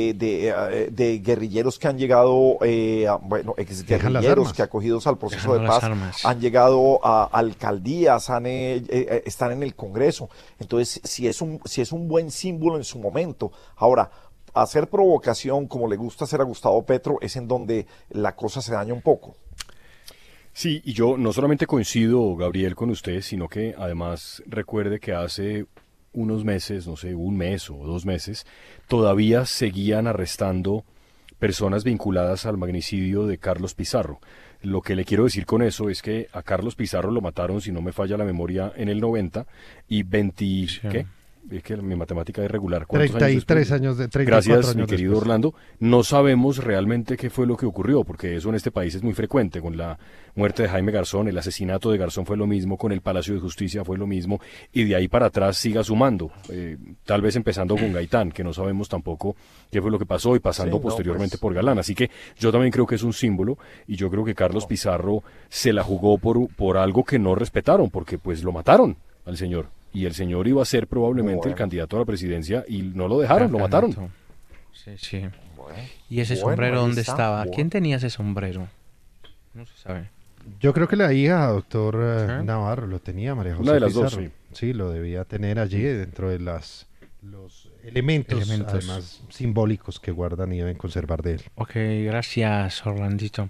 de guerrilleros que han llegado, exguerrilleros que acogidos al proceso Dejando de las paz armas. han llegado a alcaldías, están en el Congreso. Entonces, si es un buen símbolo en su momento. Ahora, hacer provocación como le gusta hacer a Gustavo Petro es en donde la cosa se daña un poco. Sí, y yo no solamente coincido, Gabriel, con usted, sino que además recuerde que hace unos meses, no sé, un mes o 2 meses, todavía seguían arrestando personas vinculadas al magnicidio de Carlos Pizarro. Lo que le quiero decir con eso es que a Carlos Pizarro lo mataron, si no me falla la memoria, en el 90 y 20... ¿Qué? Es que mi matemática es regular. 33 años de 34 Gracias, años mi querido después. Orlando. No sabemos realmente qué fue lo que ocurrió, porque eso en este país es muy frecuente. Con la muerte de Jaime Garzón, el asesinato de Garzón fue lo mismo, con el Palacio de Justicia fue lo mismo, y de ahí para atrás siga sumando. Tal vez empezando con Gaitán, que no sabemos tampoco qué fue lo que pasó, y pasando posteriormente por Galán. Así que yo también creo que es un símbolo, y yo creo que Carlos Pizarro se la jugó por algo que no respetaron, porque pues lo mataron al señor. Y el señor iba a ser probablemente el candidato a la presidencia y no lo dejaron, lo mataron. Sí, sí. ¿Y ese sombrero dónde estaba? ¿Quién tenía ese sombrero? No se sabe. Yo creo que la hija, doctor Navarro, lo tenía, María José Una de las Pizarro. dos, sí. Sí, lo debía tener allí dentro de los elementos, además simbólicos que guardan y deben conservar de él. Ok, gracias, Orlandito.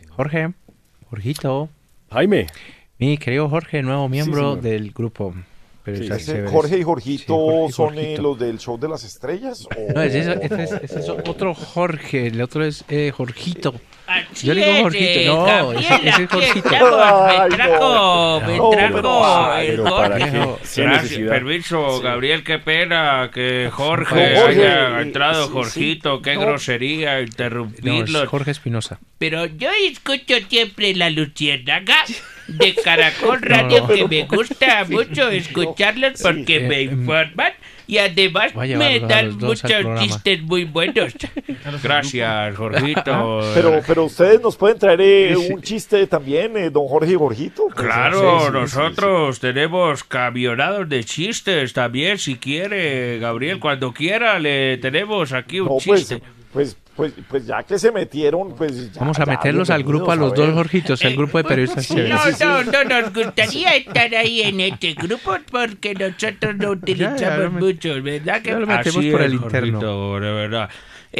Jorgito. Jaime. Mi querido Jorge, nuevo miembro señor. del grupo. Pero Sí, está ese chévere. Jorge y Jorgito Sí, Jorge y son Jorgito. los del show de las estrellas. ¿O? No, ese es otro Jorge, el otro es Jorgito. Así Yo le digo es, Jorgito, no, Gabriel, ese es aquí Jorgito. estamos, Ay, me trajo el pero ¿para Jorge. qué? ¿Qué necesidad? Permiso, Gabriel, qué pena que Jorge Don Jorge, haya entrado, sí, Jorgito, qué no. grosería No, interrumpirlo. es Jorge Espinosa. Pero yo escucho siempre la Luciérnaga de Caracol Radio, que me gusta mucho escucharlos porque me informan y además Voy a me llevarlos a dan los dos al muchos programa. chistes muy buenos. Gracias, Jorgito. Pero ustedes nos pueden traer un chiste también, don Jorge y Jorgito. Pues, Claro, sí, sí, nosotros tenemos camionados de chistes también, si quiere, Gabriel, cuando quiera le tenemos aquí un No, pues, chiste. pues ya que se metieron, pues ya, Vamos a ya, meterlos al grupo a los bienvenidos, dos Jorgitos, el grupo de periodistas chéveres. No nos gustaría estar ahí en este grupo porque nosotros no utilizamos muchos, ¿verdad? ya lo metemos Así por es, el interno. Jorgito, de verdad.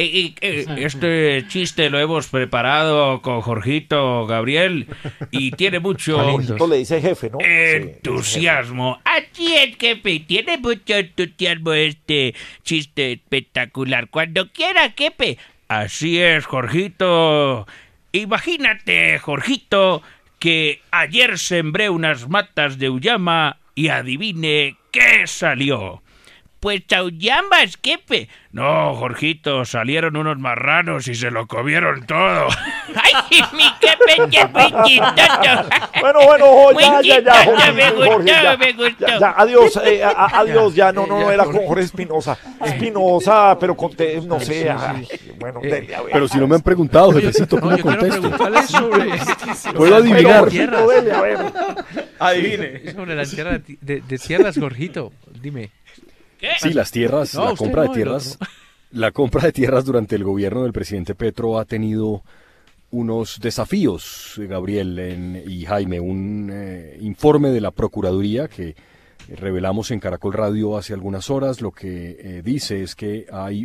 Este chiste lo hemos preparado con Jorgito, Gabriel, y tiene mucho Jorgito le dice jefe, ¿no? entusiasmo. Así es, jefe, tiene mucho entusiasmo este chiste espectacular. Cuando quiera, jefe. Así es, Jorgito. Imagínate, Jorgito, que ayer sembré unas matas de uyama y adivine qué salió. Pues aullambas, jefe. No, Jorgito, salieron unos marranos y se lo comieron todo. ¡Ay, mi jefe, ya muy chistoso! Bueno, Muy ya, chistoso, Jorge, me Jorge, gustó, ya, me gustó. ya, adiós, adiós, ya, no, era con Jorge Espinosa, pero conté, no sé, ay, bueno, dele, a ver. Pero si no me han preguntado, jefecito, ¿cómo yo quiero contesto? preguntarle sobre... Puedo adivinar. Jorgito, dele, a ver. Adivine. Sobre la tierra de tierras, Jorgito, dime. Sí, las tierras, No, la usted compra de no, el tierras, la compra de tierras durante el gobierno del presidente Petro ha tenido unos desafíos, Gabriel y Jaime, un informe de la Procuraduría que revelamos en Caracol Radio hace algunas horas. Lo que dice es que hay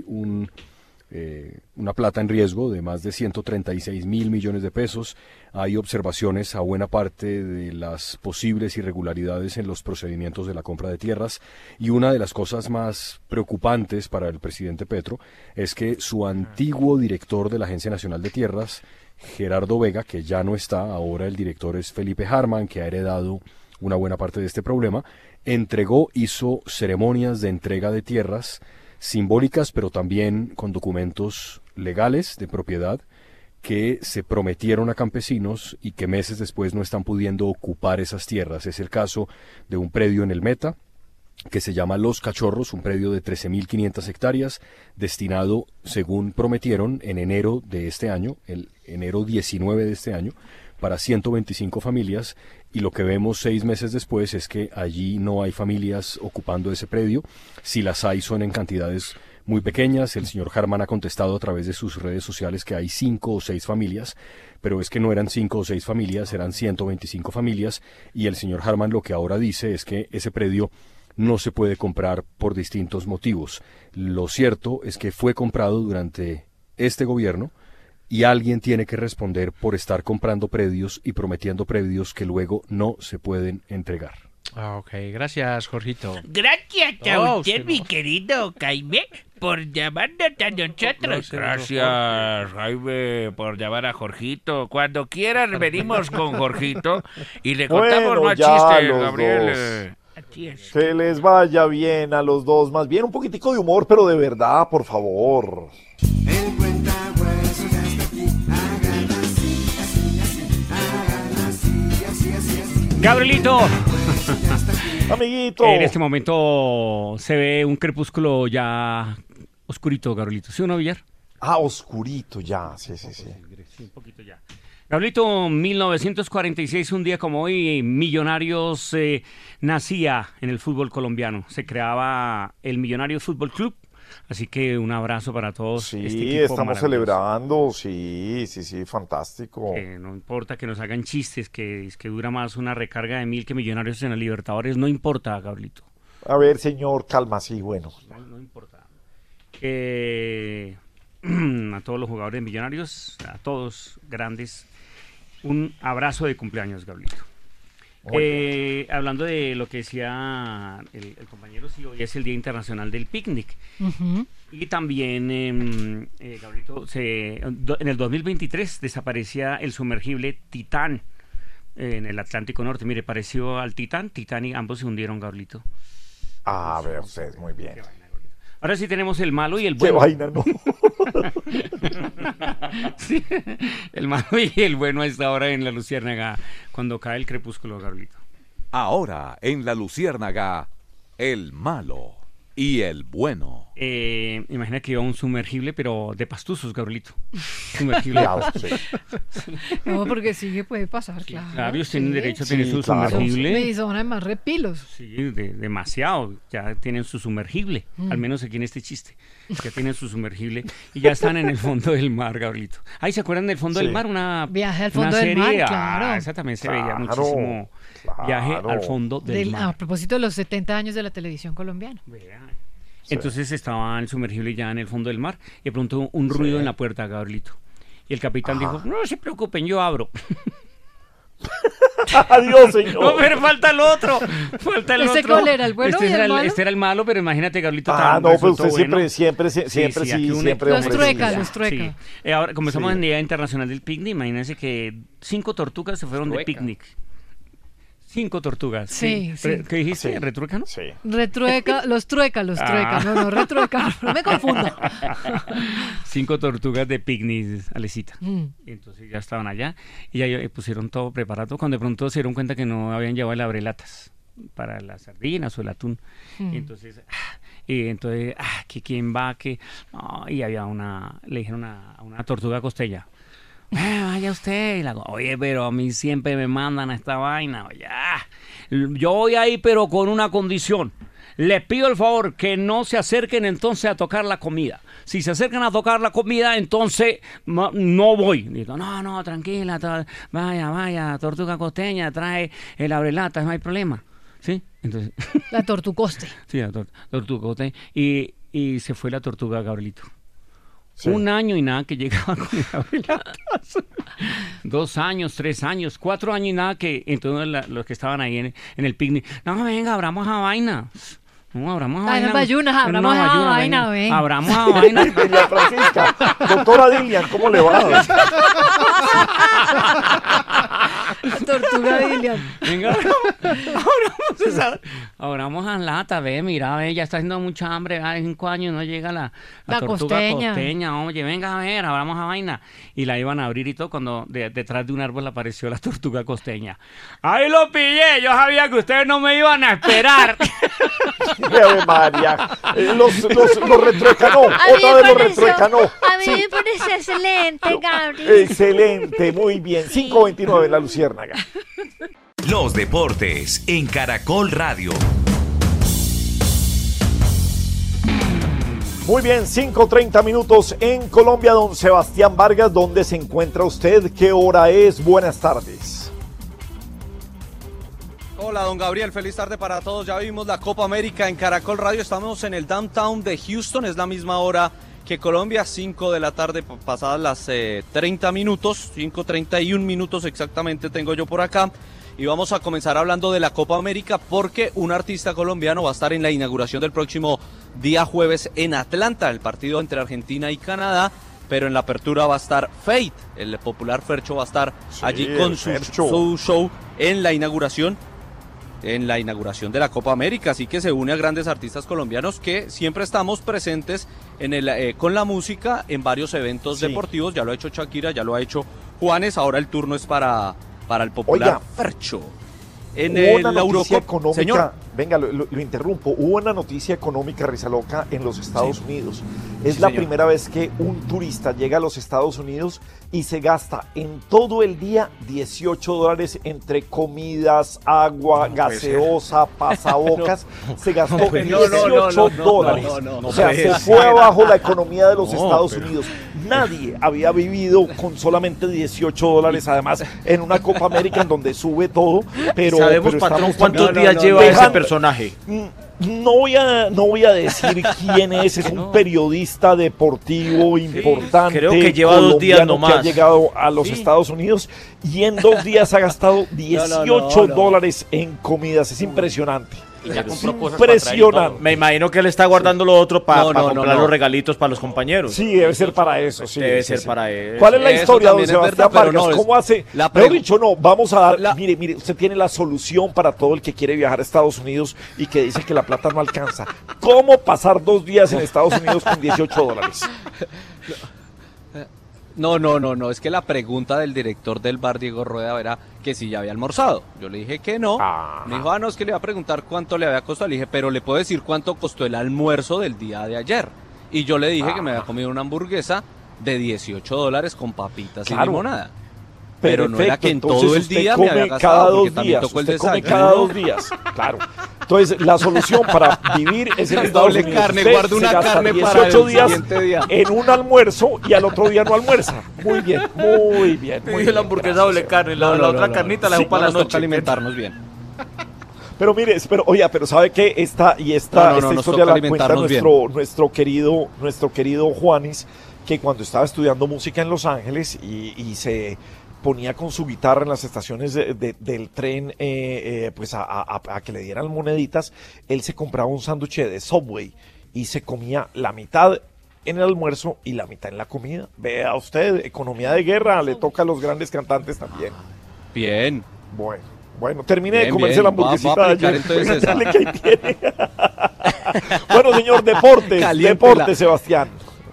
una plata en riesgo de más de 136.000 millones de pesos. Hay observaciones a buena parte de las posibles irregularidades en los procedimientos de la compra de tierras, y una de las cosas más preocupantes para el presidente Petro es que su antiguo director de la Agencia Nacional de Tierras, Gerardo Vega, que ya no está, ahora el director es Felipe Harman, que ha heredado una buena parte de este problema, hizo ceremonias de entrega de tierras simbólicas, pero también con documentos legales de propiedad que se prometieron a campesinos y que meses después no están pudiendo ocupar esas tierras. Es el caso de un predio en el Meta que se llama Los Cachorros, un predio de 13.500 hectáreas, destinado, según prometieron, en enero de este año, el enero 19 de este año, para 125 familias, y lo que vemos 6 meses después es que allí no hay familias ocupando ese predio. Si las hay, son en cantidades muy pequeñas. El señor Harman ha contestado a través de sus redes sociales que hay 5 o 6 familias, pero es que no eran 5 o 6 familias, eran 125 familias, y el señor Harman lo que ahora dice es que ese predio no se puede comprar por distintos motivos. Lo cierto es que fue comprado durante este gobierno, y alguien tiene que responder por estar comprando predios y prometiendo predios que luego no se pueden entregar. Ok, gracias, Jorgito. Gracias a usted, mi querido Jaime, por llamarnos a nosotros. Gracias, Jaime, por llamar a Jorgito. Cuando quieran venimos con Jorgito y le contamos más chistes, Gabriel. Que les vaya bien a los dos, más bien un poquitico de humor, pero de verdad, por favor. El cuentahuesos ya está aquí, háganlo así, háganlo así. Gabrielito. Amiguito. En este momento se ve un crepúsculo ya oscurito, Gabrielito. ¿Sí o no, Villar? Ah, oscurito ya, sí. Sí, un poquito ya. Gabrielito, 1946, un día como hoy, Millonarios nacía en el fútbol colombiano. Se creaba el Millonarios Fútbol Club. Así que un abrazo para todos. Sí, este equipo estamos celebrando, sí, fantástico. No importa que nos hagan chistes, que dura más una recarga de 1000 que Millonarios en la Libertadores, no importa, Gabrielito. A ver, señor, calma, sí, bueno. No importa. A todos los jugadores de Millonarios, a todos grandes, un abrazo de cumpleaños, Gabrielito. Hablando de lo que decía el compañero, sí, hoy es el Día Internacional del Picnic. Ujú. Y también, Gabrielito, en el 2023 desaparecía el sumergible Titán en el Atlántico Norte. Mire, pareció al Titán y ambos se hundieron, Gabrielito. A ver, ustedes, muy bien. Ahora sí tenemos el malo y el bueno. ¡Qué vaina, no! Sí, el malo y el bueno a esta hora en la Luciérnaga, cuando cae el crepúsculo, Gabrielito. Ahora, en la Luciérnaga, el malo y el bueno. Imagina que iba un sumergible, pero de pastuzos, Gabrielito. Sumergible. No, porque sí que puede pasar, claro. Claro, ellos tienen derecho a tener su claro. sumergible. Y son además repilos. Sí, demasiado. Ya tienen su sumergible, al menos aquí en este chiste. Ya tienen su sumergible y ya están en el fondo del mar, Gabrielito. Ahí, ¿se acuerdan del fondo del mar? Viaje al fondo del mar, claro. Esa también se veía muchísimo. Viaje al fondo del mar. A propósito de los 70 años de la televisión colombiana. Entonces estaba el sumergible ya en el fondo del mar y de pronto un ruido en la puerta, Gabrielito. Y el capitán dijo, no se preocupen, yo abro. Adiós, señor. No, pero falta el otro. ¿Ese cuál era? ¿El bueno y el malo? Este era el malo, pero imagínate, Gabrielito. No, pues usted siempre, Los trueca. Sí. Ahora, como estamos en el Día Internacional del Picnic, imagínense que 5 tortugas se fueron de picnic. 5 tortugas. Sí. ¿Qué dijiste? Sí. ¿Retrueca, no? Sí. Retrueca, los trueca. No, retrueca. No me confundo. 5 tortugas de picnic, Alecita. Entonces ya estaban allá y ya pusieron todo preparado. Cuando de pronto se dieron cuenta que no habían llevado el abrelatas para las sardinas o el atún. Entonces, ¿que quién va? Y había le dijeron a una tortuga costeña. Vaya usted, y oye, pero a mí siempre me mandan a esta vaina, yo voy ahí, pero con una condición. Les pido el favor que no se acerquen entonces a tocar la comida. Si se acercan a tocar la comida, entonces no voy. Digo, no, tranquila, vaya, tortuga costeña, trae el abrelatas, no hay problema. ¿Sí? Entonces, la tortucoste. Sí, la tortucoste. Y se fue la tortuga, Gabrielito. Sí. 1 año y nada que llegaba con el abrelatas. 2 años, 3 años, 4 años y nada que entonces los que estaban ahí en el picnic. No, venga, abramos a vaina. No, abramos a vaina. Abramos a vaina, ven. Abramos a vaina. Dilian Francisca, doctora Dilian, ¿cómo le va? Tortuga Dilian. Venga, abramos a lata, mira, ya está haciendo mucha hambre, 5 años no llega la tortuga costeña, oye, venga a ver, abramos a vaina. Y la iban a abrir y todo, cuando detrás de un árbol apareció la tortuga costeña. ¡Ahí lo pillé! Yo sabía que ustedes no me iban a esperar. María, los retruecanó, otra vez los retruecanó. A mí mí me parece excelente, Gabriel. Excelente, muy bien. 5:29 en La Luciérnaga. Los deportes en Caracol Radio. Muy bien, 5:30 minutos en Colombia. Don Sebastián Vargas, ¿dónde se encuentra usted? ¿Qué hora es? Buenas tardes. Hola, don Gabriel, feliz tarde para todos. Ya vimos la Copa América en Caracol Radio. Estamos en el downtown de Houston. Es la misma hora que Colombia, 5 de la tarde, pasadas las 30 minutos, 5:31 minutos exactamente tengo yo por acá. Y vamos a comenzar hablando de la Copa América porque un artista colombiano va a estar en la inauguración del próximo día jueves en Atlanta, el partido entre Argentina y Canadá, pero en la apertura va a estar Fate, el popular Fercho va a estar allí con su show en la inauguración de la Copa América, así que se une a grandes artistas colombianos que siempre estamos presentes con la música en varios eventos deportivos. Ya lo ha hecho Shakira, ya lo ha hecho Juanes, ahora el turno es para el popular Fercho. En la Eurocopa económica, señor. Venga, lo interrumpo. Hubo una noticia económica, Rizaloca, en los Estados Unidos. Es la primera vez que un turista llega a los Estados Unidos y se gasta en todo el día $18 entre comidas, agua, gaseosa, pasabocas. Se gastó $18. O sea, se fue abajo la economía de los Estados Unidos. Nadie había vivido con solamente $18, además, en una Copa América en donde sube todo. Pero sabemos, patrón, cuántos días lleva ese personaje. No voy a decir quién es un periodista deportivo importante. Creo que lleva 2 días nomás. Que ha llegado a los Estados Unidos y en 2 días ha gastado $18 en comidas. Es impresionante. Impresionante. Me imagino que él está guardando lo otro para comprar los regalitos para los compañeros. Sí, debe ser para eso. Sí, debe ser para eso. ¿Cuál es la historia, don Sebastián Vargas? ¿Cómo hace? Mejor dicho, vamos a dar. Mire, usted tiene la solución para todo el que quiere viajar a Estados Unidos y que dice que la plata no alcanza. ¿Cómo pasar 2 días en Estados Unidos con $18? No, es que la pregunta del director del bar, Diego Rueda, era que si ya había almorzado. Yo le dije que no. Me dijo, no, es que le iba a preguntar cuánto le había costado. Le dije, pero le puedo decir cuánto costó el almuerzo del día de ayer. Y yo le dije que me había comido una hamburguesa de $18 con papitas y limonada. Pero no era que en todo el día me había gastado, porque también tocó el desayuno. Usted come cada 2 días, claro. Entonces, la solución para vivir es en Estados Unidos. Carne, guarda una carne para el siguiente día. En un almuerzo y al otro día no almuerza. Muy bien, muy bien. Muy la hamburguesa doble carne, la otra carnita la dejo para la noche. Alimentarnos bien. Pero mire, pero ¿sabe qué? Esta historia la cuenta nuestro querido Juanes, que cuando estaba estudiando música en Los Ángeles y se ponía con su guitarra en las estaciones del tren pues a que le dieran moneditas, él se compraba un sándwich de Subway y se comía la mitad en el almuerzo y la mitad en la comida. Vea usted, economía de guerra, le toca a los grandes cantantes también. Bien. Bueno, termine de comerse la hamburguesita de ayer. Bueno, señor, deportes, Sebastián.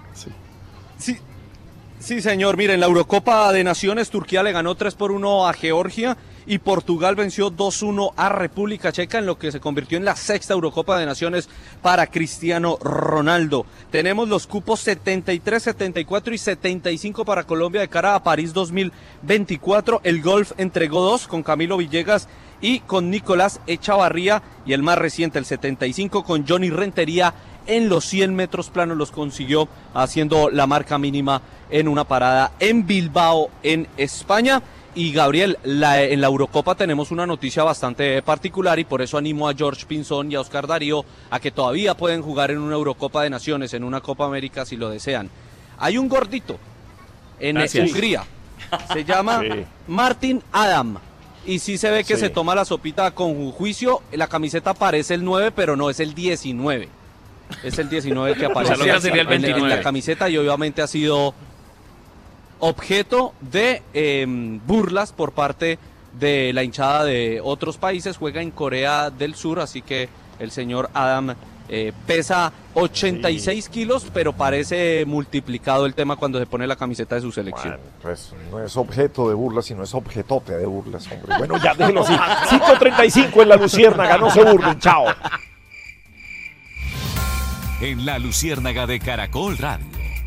Sí, señor. Miren, la Eurocopa de Naciones, Turquía le ganó 3-1 a Georgia y Portugal venció 2-1 a República Checa, en lo que se convirtió en la 6ª Eurocopa de Naciones para Cristiano Ronaldo. Tenemos los cupos 73, 74 y 75 para Colombia de cara a París 2024. El golf entregó 2 con Camilo Villegas y con Nicolás Echavarría, y el más reciente, el 75, con Johnny Rentería. En los 100 metros planos los consiguió haciendo la marca mínima en una parada en Bilbao, en España. Y Gabriel, en la Eurocopa tenemos una noticia bastante particular y por eso animo a George Pinzón y a Oscar Darío a que todavía pueden jugar en una Eurocopa de Naciones, en una Copa América si lo desean. Hay un gordito en Hungría, se llama Martin Adam. Y sí se ve que se toma la sopita con juicio. La camiseta parece el 9, pero no, es el 19. Es el 19 que aparece en la camiseta y obviamente ha sido objeto de burlas por parte de la hinchada de otros países. Juega en Corea del Sur, así que el señor Adam pesa 86 kilos, pero parece multiplicado el tema cuando se pone la camiseta de su selección. Bueno, pues no es objeto de burlas, sino es objetote de burlas, hombre. Bueno, ya déjelo así. 5:35 en La Luciérnaga, no se burlen, chao. En La Luciérnaga de Caracol Radio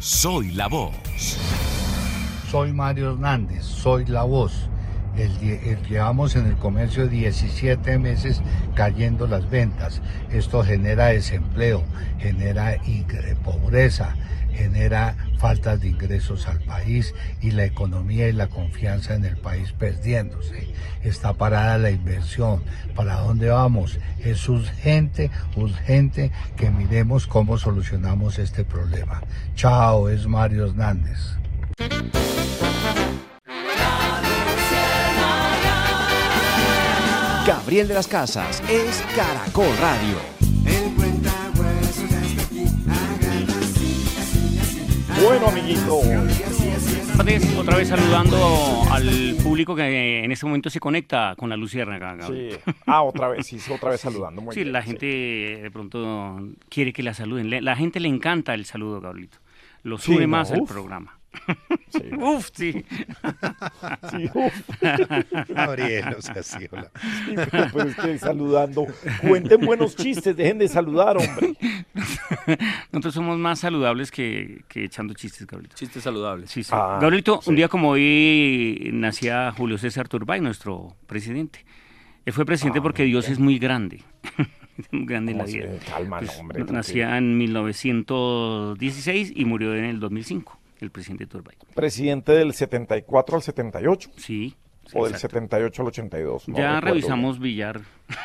Soy la Voz. Soy Mario Hernández, soy la voz. Llevamos en el comercio 17 meses cayendo las ventas. Esto genera desempleo, genera pobreza, genera faltas de ingresos al país y la economía y la confianza en el país perdiéndose. Está parada la inversión. ¿Para dónde vamos? Es urgente que miremos cómo solucionamos este problema. Chao, es Mario Hernández. Gabriel de las Casas es Caracol Radio. Bueno, amiguito. Otra vez saludando al público que en este momento se conecta con la Luciérnaga. Sí. Otra vez saludando. Muy bien, la gente de pronto quiere que la saluden. La gente le encanta el saludo, Gabrielito. Lo sube más al programa. Sí. Uf, sí. Sí, uf. Gabriel, no sea así, hola. Sí, pero es que saludando. Cuenten buenos chistes, dejen de saludar, hombre. Nosotros somos más saludables que echando chistes, Gabrielito. Chistes saludables. Sí. Gabrielito, un día como hoy nacía Julio César Turbay, nuestro presidente. Él fue presidente porque Dios es muy grande. Muy grande en la vida. Calma, hombre. Nacía en 1916 y murió en el 2005. El presidente Turbay. ¿Presidente del 74 al 78? Sí. ¿O del 78 al 82? No ya recuerdo. Revisamos Villar.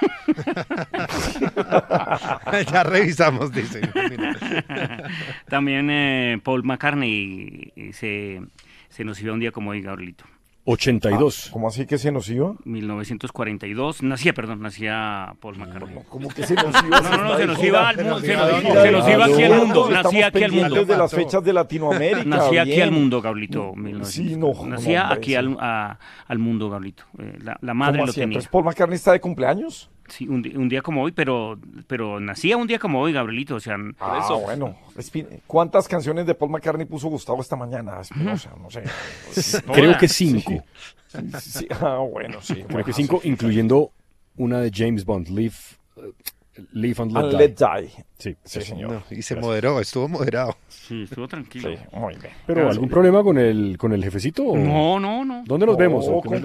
Ya revisamos, dice. También Paul McCartney se nos iba un día como hoy, Gabrielito. 82. ¿Cómo así que se nos iba? 1942. Nacía Paul McCartney. ¿Cómo que se nos iba? No, se nos iba al mundo. Se nos iba aquí al mundo. Nacía aquí al mundo. De las fechas de Latinoamérica. Nacía aquí al mundo, Gabrielito. Sí, nacía aquí al mundo, Gabrielito. La madre lo tenía. ¿Entonces Paul McCartney está de cumpleaños? Sí, un día como hoy, pero nacía un día como hoy, Gabrielito, o sea... bueno. ¿Cuántas canciones de Paul McCartney puso Gustavo esta mañana? Espinosa, no sé. Creo que 5. Sí. Bueno, sí. Creo que 5, incluyendo una de James Bond, Live and Let Die. Sí, señor. No, y se moderó, estuvo moderado. Sí, estuvo tranquilo. Sí, muy bien. ¿Pero algún problema con el jefecito? ¿O? No. ¿Dónde nos vemos? Con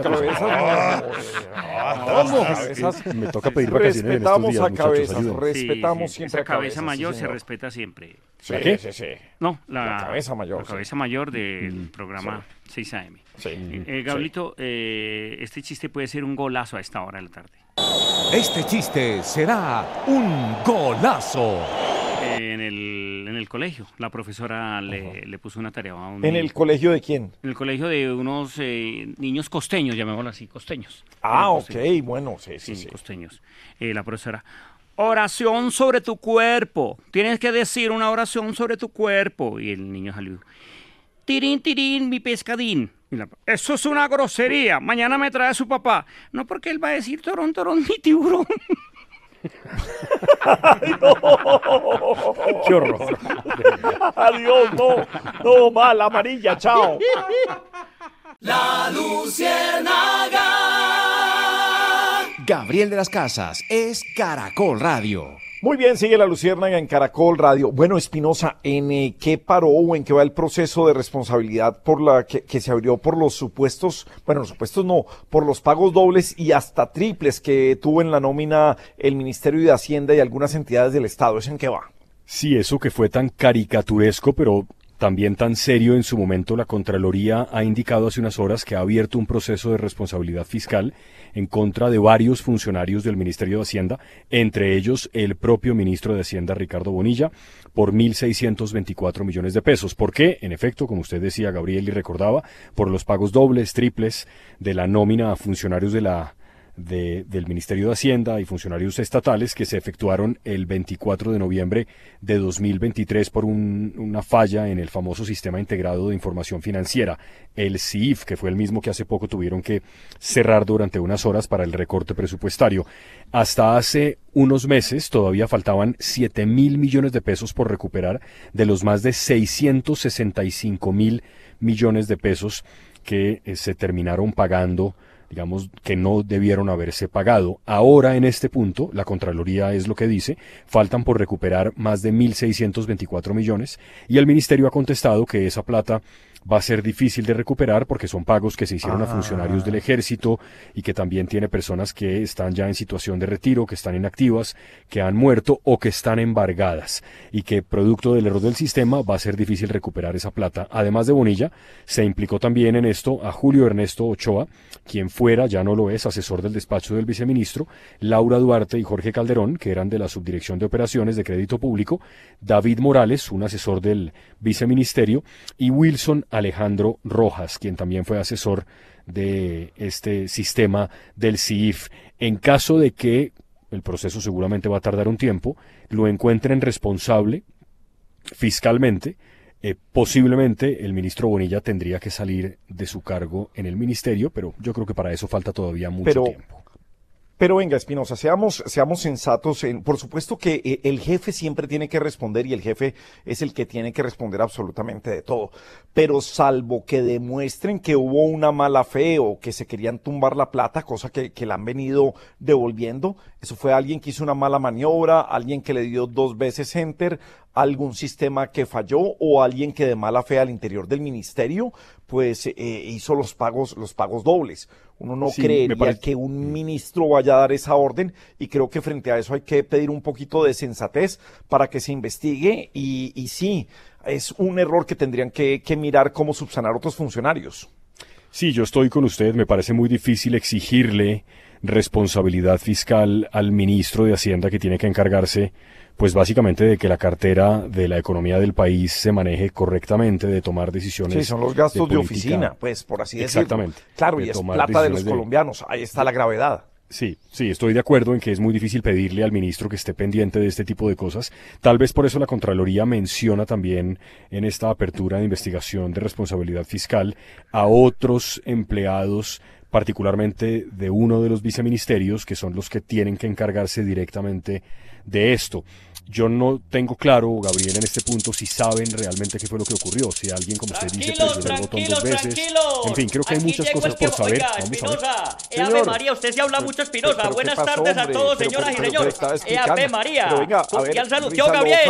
cabezas. Me toca pedir vacaciones en estos días, a muchachos, cabezas, ayuden. respetamos siempre esa a cabezas. Cabeza mayor sí, se respeta siempre. Sí. No, la cabeza mayor. La cabeza mayor del programa 6 AM. Sí. Gabrielito, este chiste puede ser un golazo a esta hora de la tarde. Este chiste será un golazo. En el colegio, la profesora le puso una tarea a un ¿En niño. el colegio de quién? En el colegio de unos niños costeños, llamémoslo así, costeños. Ok, bueno, sí. Costeños. La profesora, oración sobre tu cuerpo. Tienes que decir una oración sobre tu cuerpo. Y el niño salió, tirín, tirín, mi pescadín. Eso es una grosería. Mañana me trae su papá. No, porque él va a decir torón, torón, mi tiburón. ¡Ay, no! ¡Qué horror! ¡Adiós, no! ¡Mal, amarilla, chao! La Luciérnaga. Gabriel de las Casas es Caracol Radio. Muy bien, sigue la Luciérnaga en Caracol Radio. Bueno, Espinosa, ¿en qué paró o en qué va el proceso de responsabilidad por la que se abrió por los supuestos, por los pagos dobles y hasta triples que tuvo en la nómina el Ministerio de Hacienda y algunas entidades del Estado? ¿Es en qué va? Sí, eso que fue tan caricaturesco, pero también tan serio en su momento, la Contraloría ha indicado hace unas horas que ha abierto un proceso de responsabilidad fiscal en contra de varios funcionarios del Ministerio de Hacienda, entre ellos el propio ministro de Hacienda, Ricardo Bonilla, por 1.624 millones de pesos. ¿Por qué? En efecto, como usted decía, Gabriel, y recordaba, por los pagos dobles, triples de la nómina a funcionarios del Ministerio de Hacienda y funcionarios estatales que se efectuaron el 24 de noviembre de 2023 por una falla en el famoso Sistema Integrado de Información Financiera, el SIIF, que fue el mismo que hace poco tuvieron que cerrar durante unas horas para el recorte presupuestario. Hasta hace unos meses todavía faltaban 7.000 millones de pesos por recuperar de los más de 665.000 millones de pesos que se terminaron pagando digamos, que no debieron haberse pagado. Ahora, en este punto, la Contraloría es lo que dice, faltan por recuperar más de 1.624 millones y el Ministerio ha contestado que esa plata va a ser difícil de recuperar porque son pagos que se hicieron a funcionarios del ejército y que también tiene personas que están ya en situación de retiro, que están inactivas, que han muerto o que están embargadas y que producto del error del sistema va a ser difícil recuperar esa plata. Además de Bonilla, se implicó también en esto a Julio Ernesto Ochoa, quien fuera, ya no lo es, asesor del despacho del viceministro, Laura Duarte y Jorge Calderón, que eran de la Subdirección de Operaciones de Crédito Público, David Morales, un asesor del viceministerio, y Wilson Alejandro Rojas, quien también fue asesor de este sistema del CIF. En caso de que, el proceso seguramente va a tardar un tiempo, lo encuentren responsable fiscalmente, posiblemente el ministro Bonilla tendría que salir de su cargo en el ministerio, pero yo creo que para eso falta todavía mucho tiempo. Pero venga, Espinosa, seamos sensatos. Por supuesto que el jefe siempre tiene que responder y el jefe es el que tiene que responder absolutamente de todo. Pero salvo que demuestren que hubo una mala fe o que se querían tumbar la plata, cosa que la han venido devolviendo, eso fue alguien que hizo una mala maniobra, alguien que le dio 2 veces enter, algún sistema que falló o alguien que de mala fe al interior del ministerio pues hizo los pagos dobles. Uno no creería que un ministro vaya a dar esa orden y creo que frente a eso hay que pedir un poquito de sensatez para que se investigue y sí, es un error que tendrían que mirar cómo subsanar otros funcionarios. Sí, yo estoy con usted, me parece muy difícil exigirle responsabilidad fiscal al ministro de Hacienda que tiene que encargarse pues básicamente de que la cartera de la economía del país se maneje correctamente, de tomar decisiones. Sí, son los gastos de oficina, pues por así decirlo. Exactamente. Claro, y es plata de los colombianos, ahí está la gravedad. Sí, estoy de acuerdo en que es muy difícil pedirle al ministro que esté pendiente de este tipo de cosas. Tal vez por eso la Contraloría menciona también en esta apertura de investigación de responsabilidad fiscal a otros empleados, particularmente de uno de los viceministerios, que son los que tienen que encargarse directamente de esto. Yo no tengo claro, Gabriel, en este punto, si saben realmente qué fue lo que ocurrió, si alguien, como usted dice, presionó el botón 2 veces. En fin, creo que hay muchas cosas por saber. Oiga, Espinosa, Ave María, usted se habla mucho, Espinosa. Buenas tardes a todos, señoras y señores. Ave María, cordial salud, tío Gabriel.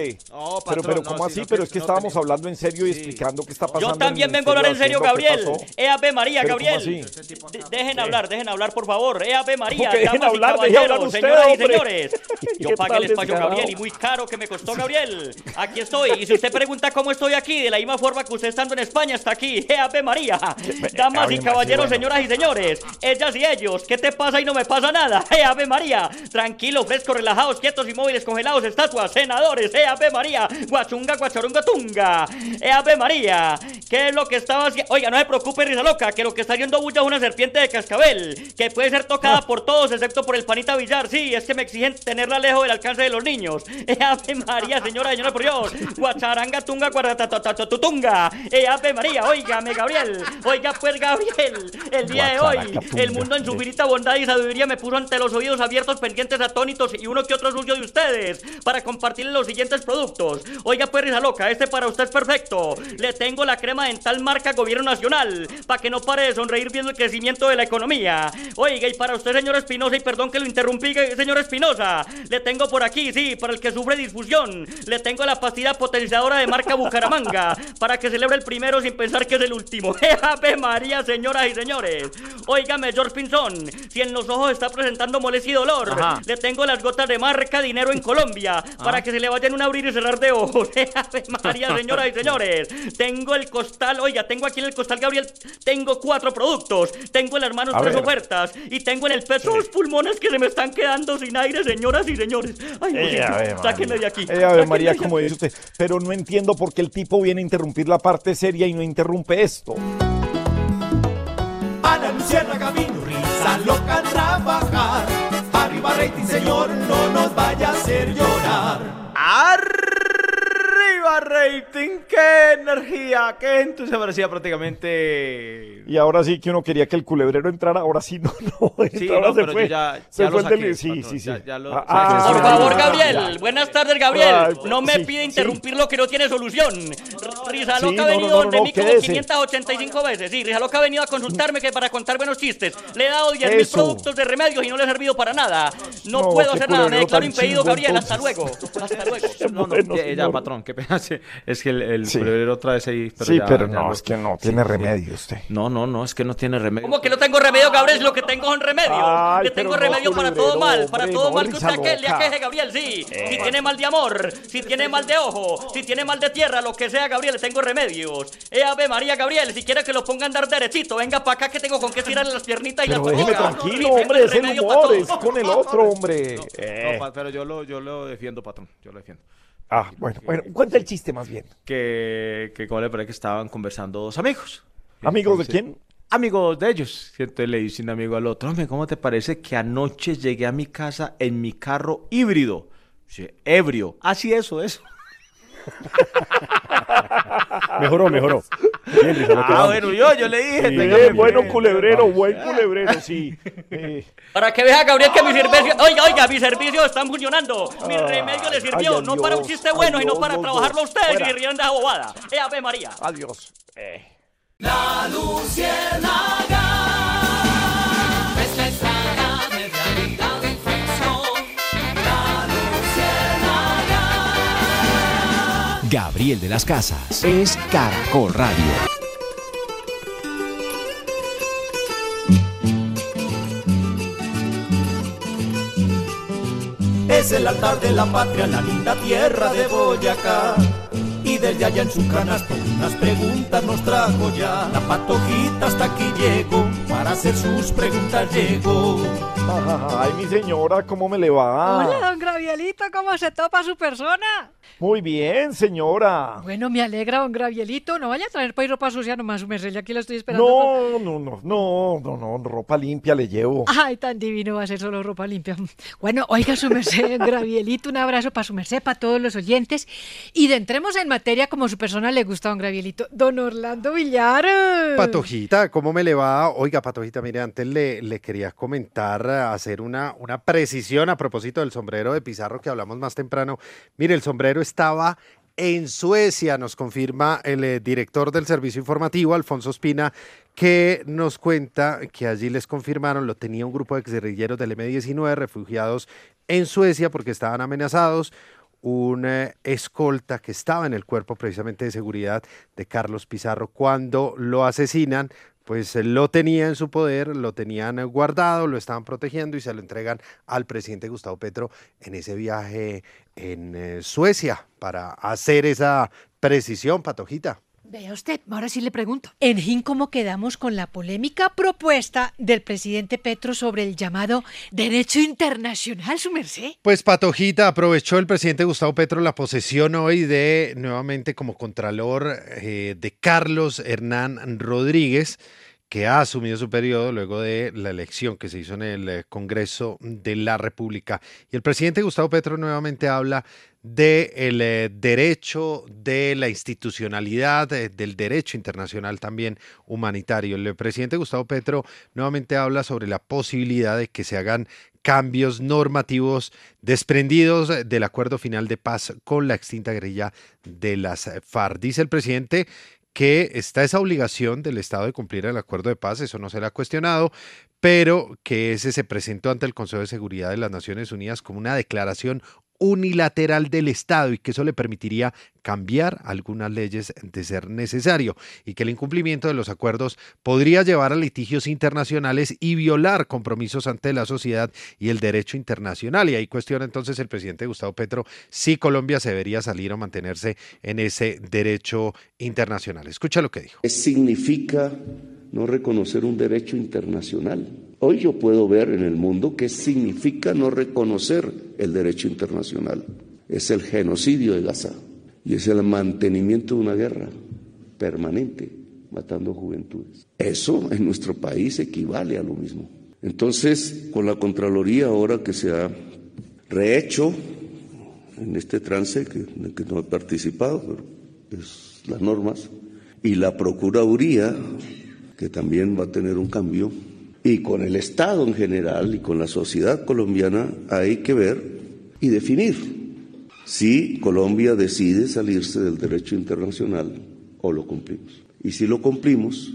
Pero ¿cómo así? Pero es que estábamos hablando en serio y explicando qué está pasando. Yo también vengo a hablar en serio, Gabriel. Ave María, Gabriel. Dejen hablar, por favor. Ave María, damas y caballeros, señoras y señores. Yo pagué el espacio, Gabriel, y muy caro que me costó, Gabriel. Aquí estoy. Y si usted pregunta cómo estoy aquí, de la misma forma que usted estando en España está aquí. ¡Ave María! Damas y caballeros, señoras y señores, ellas y ellos, ¿qué te pasa y no me pasa nada? ¡Ave María! Tranquilo, fresco, relajados, quietos, inmóviles, congelados, estatuas, senadores. ¡Ave María! Guachunga, guachorunga, tunga. ¡Ave María! ¿Qué es lo que estaba haciendo? Oiga, no se preocupe, risa loca, que lo que está haciendo bulla es una serpiente de cascabel, que puede ser tocada por todos, excepto por el panita Villar. Sí, es que me exigen tenerla lejos del alcance de los niños. Ave María, señora, por Dios. Guacharanga, tunga, guardatatatunga. Ave María, óigame, Gabriel. Oiga, pues, Gabriel, el día de hoy, el mundo en su infinita bondad y sabiduría me puso ante los oídos abiertos, pendientes, atónitos y uno que otro sucio de ustedes para compartirles los siguientes productos. Oiga, pues, risa loca, este para usted es perfecto. Le tengo la crema dental marca Gobierno Nacional, para que no pare de sonreír viendo el crecimiento de la economía. Oiga, y para usted, señor Espinosa, y perdón que lo interrumpí, señor Espinosa, le tengo por aquí, sí, para el que sufre disfusión, le tengo la pastilla potenciadora de marca Bucaramanga, para que celebre el primero sin pensar que es el último. ¡Ave María, señoras y señores! Óigame, George Pinzón, si en los ojos está presentando molestia y dolor, le tengo las gotas de marca Dinero en Colombia, para que se le vayan un abrir y cerrar de ojos. ¡Ave María, señoras y señores! Tengo el costal, oiga, tengo aquí en el costal, Gabriel, tengo 4 productos, tengo en las manos 3 ofertas, y tengo en el pecho los pulmones que se me están quedando sin aire, señoras y señores. Ay, sáquenme de aquí. Ave María, como dice usted, pero no entiendo por qué el tipo viene a interrumpir la parte seria y no interrumpe esto. A la luciérnaga vino risa loca a trabajar. Arriba rating, señor, no nos vaya a hacer llorar. ¡Arriba rating! ¡Qué energía! ¡Qué entusiasmo! Parecía prácticamente... Y ahora sí que uno quería que el culebrero entrara, ahora sí no. Sí, ahora no, se pero fue. ya Se lo fue saqué, sí. Por favor, Gabriel. Buenas tardes, Gabriel. No me pide interrumpir lo que no tiene solución. Rizaloca ha venido donde mí como 585 veces. Sí, Rizaloca ha venido a consultarme que para contar buenos chistes. Le he dado 10.000 productos de remedios y no le ha servido para nada. No puedo hacer nada. Me declaro impedido, Gabriel. Hasta luego. Hasta luego. Ya, patrón, qué pena. Es que el culebrero otra vez ahí... Pero no, es que no tiene remedio usted. No, es que no tiene remedio. ¿Cómo que no tengo remedio, Gabriel? Lo que tengo son remedios. Le tengo remedio para todo mal. Para todo mal que usted le aqueje, Gabriel, sí. Si tiene mal de amor, si tiene mal de ojo, si tiene mal de tierra, lo que sea, Gabriel, le tengo remedios. Ave María, Gabriel, si quiere que lo ponga a andar derechito, venga para acá que tengo con qué tirarle las piernitas y las déjeme tranquilo, hombre, es el humor, es con el otro, hombre. No, pero yo lo defiendo, patrón, yo lo defiendo. Bueno, cuenta el chiste más bien. Que como le parece que estaban conversando dos amigos. ¿Amigos de quién? Amigos de ellos. Y entonces le dice un amigo al otro: hombre, ¿cómo te parece que anoche llegué a mi casa en mi carro híbrido? Dice, ebrio. Así eso. Mejoró. Bien, bueno, yo le dije. Bien, buen culebrero, sí. Para que vea, Gabriel, que mis servicios... Oiga, mis servicios están funcionando. Mi remedio le sirvió, no para un chiste bueno, sino para trabajarlo a ustedes y rían de esa bobada. Ave María. Adiós. La Luciérnaga es la estrada de realidad y ficción. La Luciérnaga. Gabriel de las Casas es Caracol Radio. Es el altar de la patria, la linda tierra de Boyacá. Y desde allá en su canasto unas preguntas nos trajo ya. La Patojita hasta aquí llegó, para hacer sus preguntas llegó. Ay, mi señora, ¿cómo me le va? Hola, don Gravielito, ¿cómo se topa su persona? Muy bien, señora. Bueno, me alegra, don Gravielito. No vaya a traer para ir ropa sucia nomás, su merced, ya aquí lo estoy esperando. No, ropa limpia le llevo. Ay, tan divino va a ser solo ropa limpia. Bueno, oiga, su merced, Gravielito, un abrazo para su merced, para todos los oyentes. Y entremos en materia como su persona le gusta, don Gravielito. Don Orlando Villar. Patojita, ¿cómo me le va? Oiga, Patojita, mire, antes le quería comentar, hacer una precisión a propósito del sombrero de Pizarro que hablamos más temprano. Mire, el sombrero estaba en Suecia, nos confirma el director del servicio informativo, Alfonso Espina, que nos cuenta que allí les confirmaron, lo tenía un grupo de exguerrilleros del M-19 refugiados en Suecia porque estaban amenazados. Un escolta que estaba en el cuerpo precisamente de seguridad de Carlos Pizarro cuando lo asesinan, pues lo tenía en su poder, lo tenían guardado, lo estaban protegiendo y se lo entregan al presidente Gustavo Petro en ese viaje en Suecia para hacer esa precisión, Patojita. Vea usted, ahora sí le pregunto. En fin, ¿cómo quedamos con la polémica propuesta del presidente Petro sobre el llamado derecho internacional, su merced? Pues, Patojita, aprovechó el presidente Gustavo Petro la posesión hoy de, nuevamente como contralor, de Carlos Hernán Rodríguez, que ha asumido su periodo luego de la elección que se hizo en el Congreso de la República. Y el presidente Gustavo Petro nuevamente habla del derecho, de la institucionalidad, del derecho internacional también humanitario. El presidente Gustavo Petro nuevamente habla sobre la posibilidad de que se hagan cambios normativos desprendidos del acuerdo final de paz con la extinta guerrilla de las FARC. Dice el presidente que está esa obligación del Estado de cumplir el acuerdo de paz, eso no se le ha cuestionado, pero que ese se presentó ante el Consejo de Seguridad de las Naciones Unidas como una declaración unilateral del Estado y que eso le permitiría cambiar algunas leyes de ser necesario y que el incumplimiento de los acuerdos podría llevar a litigios internacionales y violar compromisos ante la sociedad y el derecho internacional. Y ahí cuestiona entonces el presidente Gustavo Petro si Colombia se debería salir o mantenerse en ese derecho internacional. Escucha lo que dijo. ¿Qué significa no reconocer un derecho internacional? Hoy yo puedo ver en el mundo qué significa no reconocer el derecho internacional. Es el genocidio de Gaza y es el mantenimiento de una guerra permanente, matando juventudes. Eso en nuestro país equivale a lo mismo. Entonces, con la Contraloría ahora que se ha rehecho en este trance en el que no he participado, pero es las normas, y la Procuraduría, que también va a tener un cambio, y con el Estado en general y con la sociedad colombiana hay que ver y definir si Colombia decide salirse del derecho internacional o lo cumplimos. Y si lo cumplimos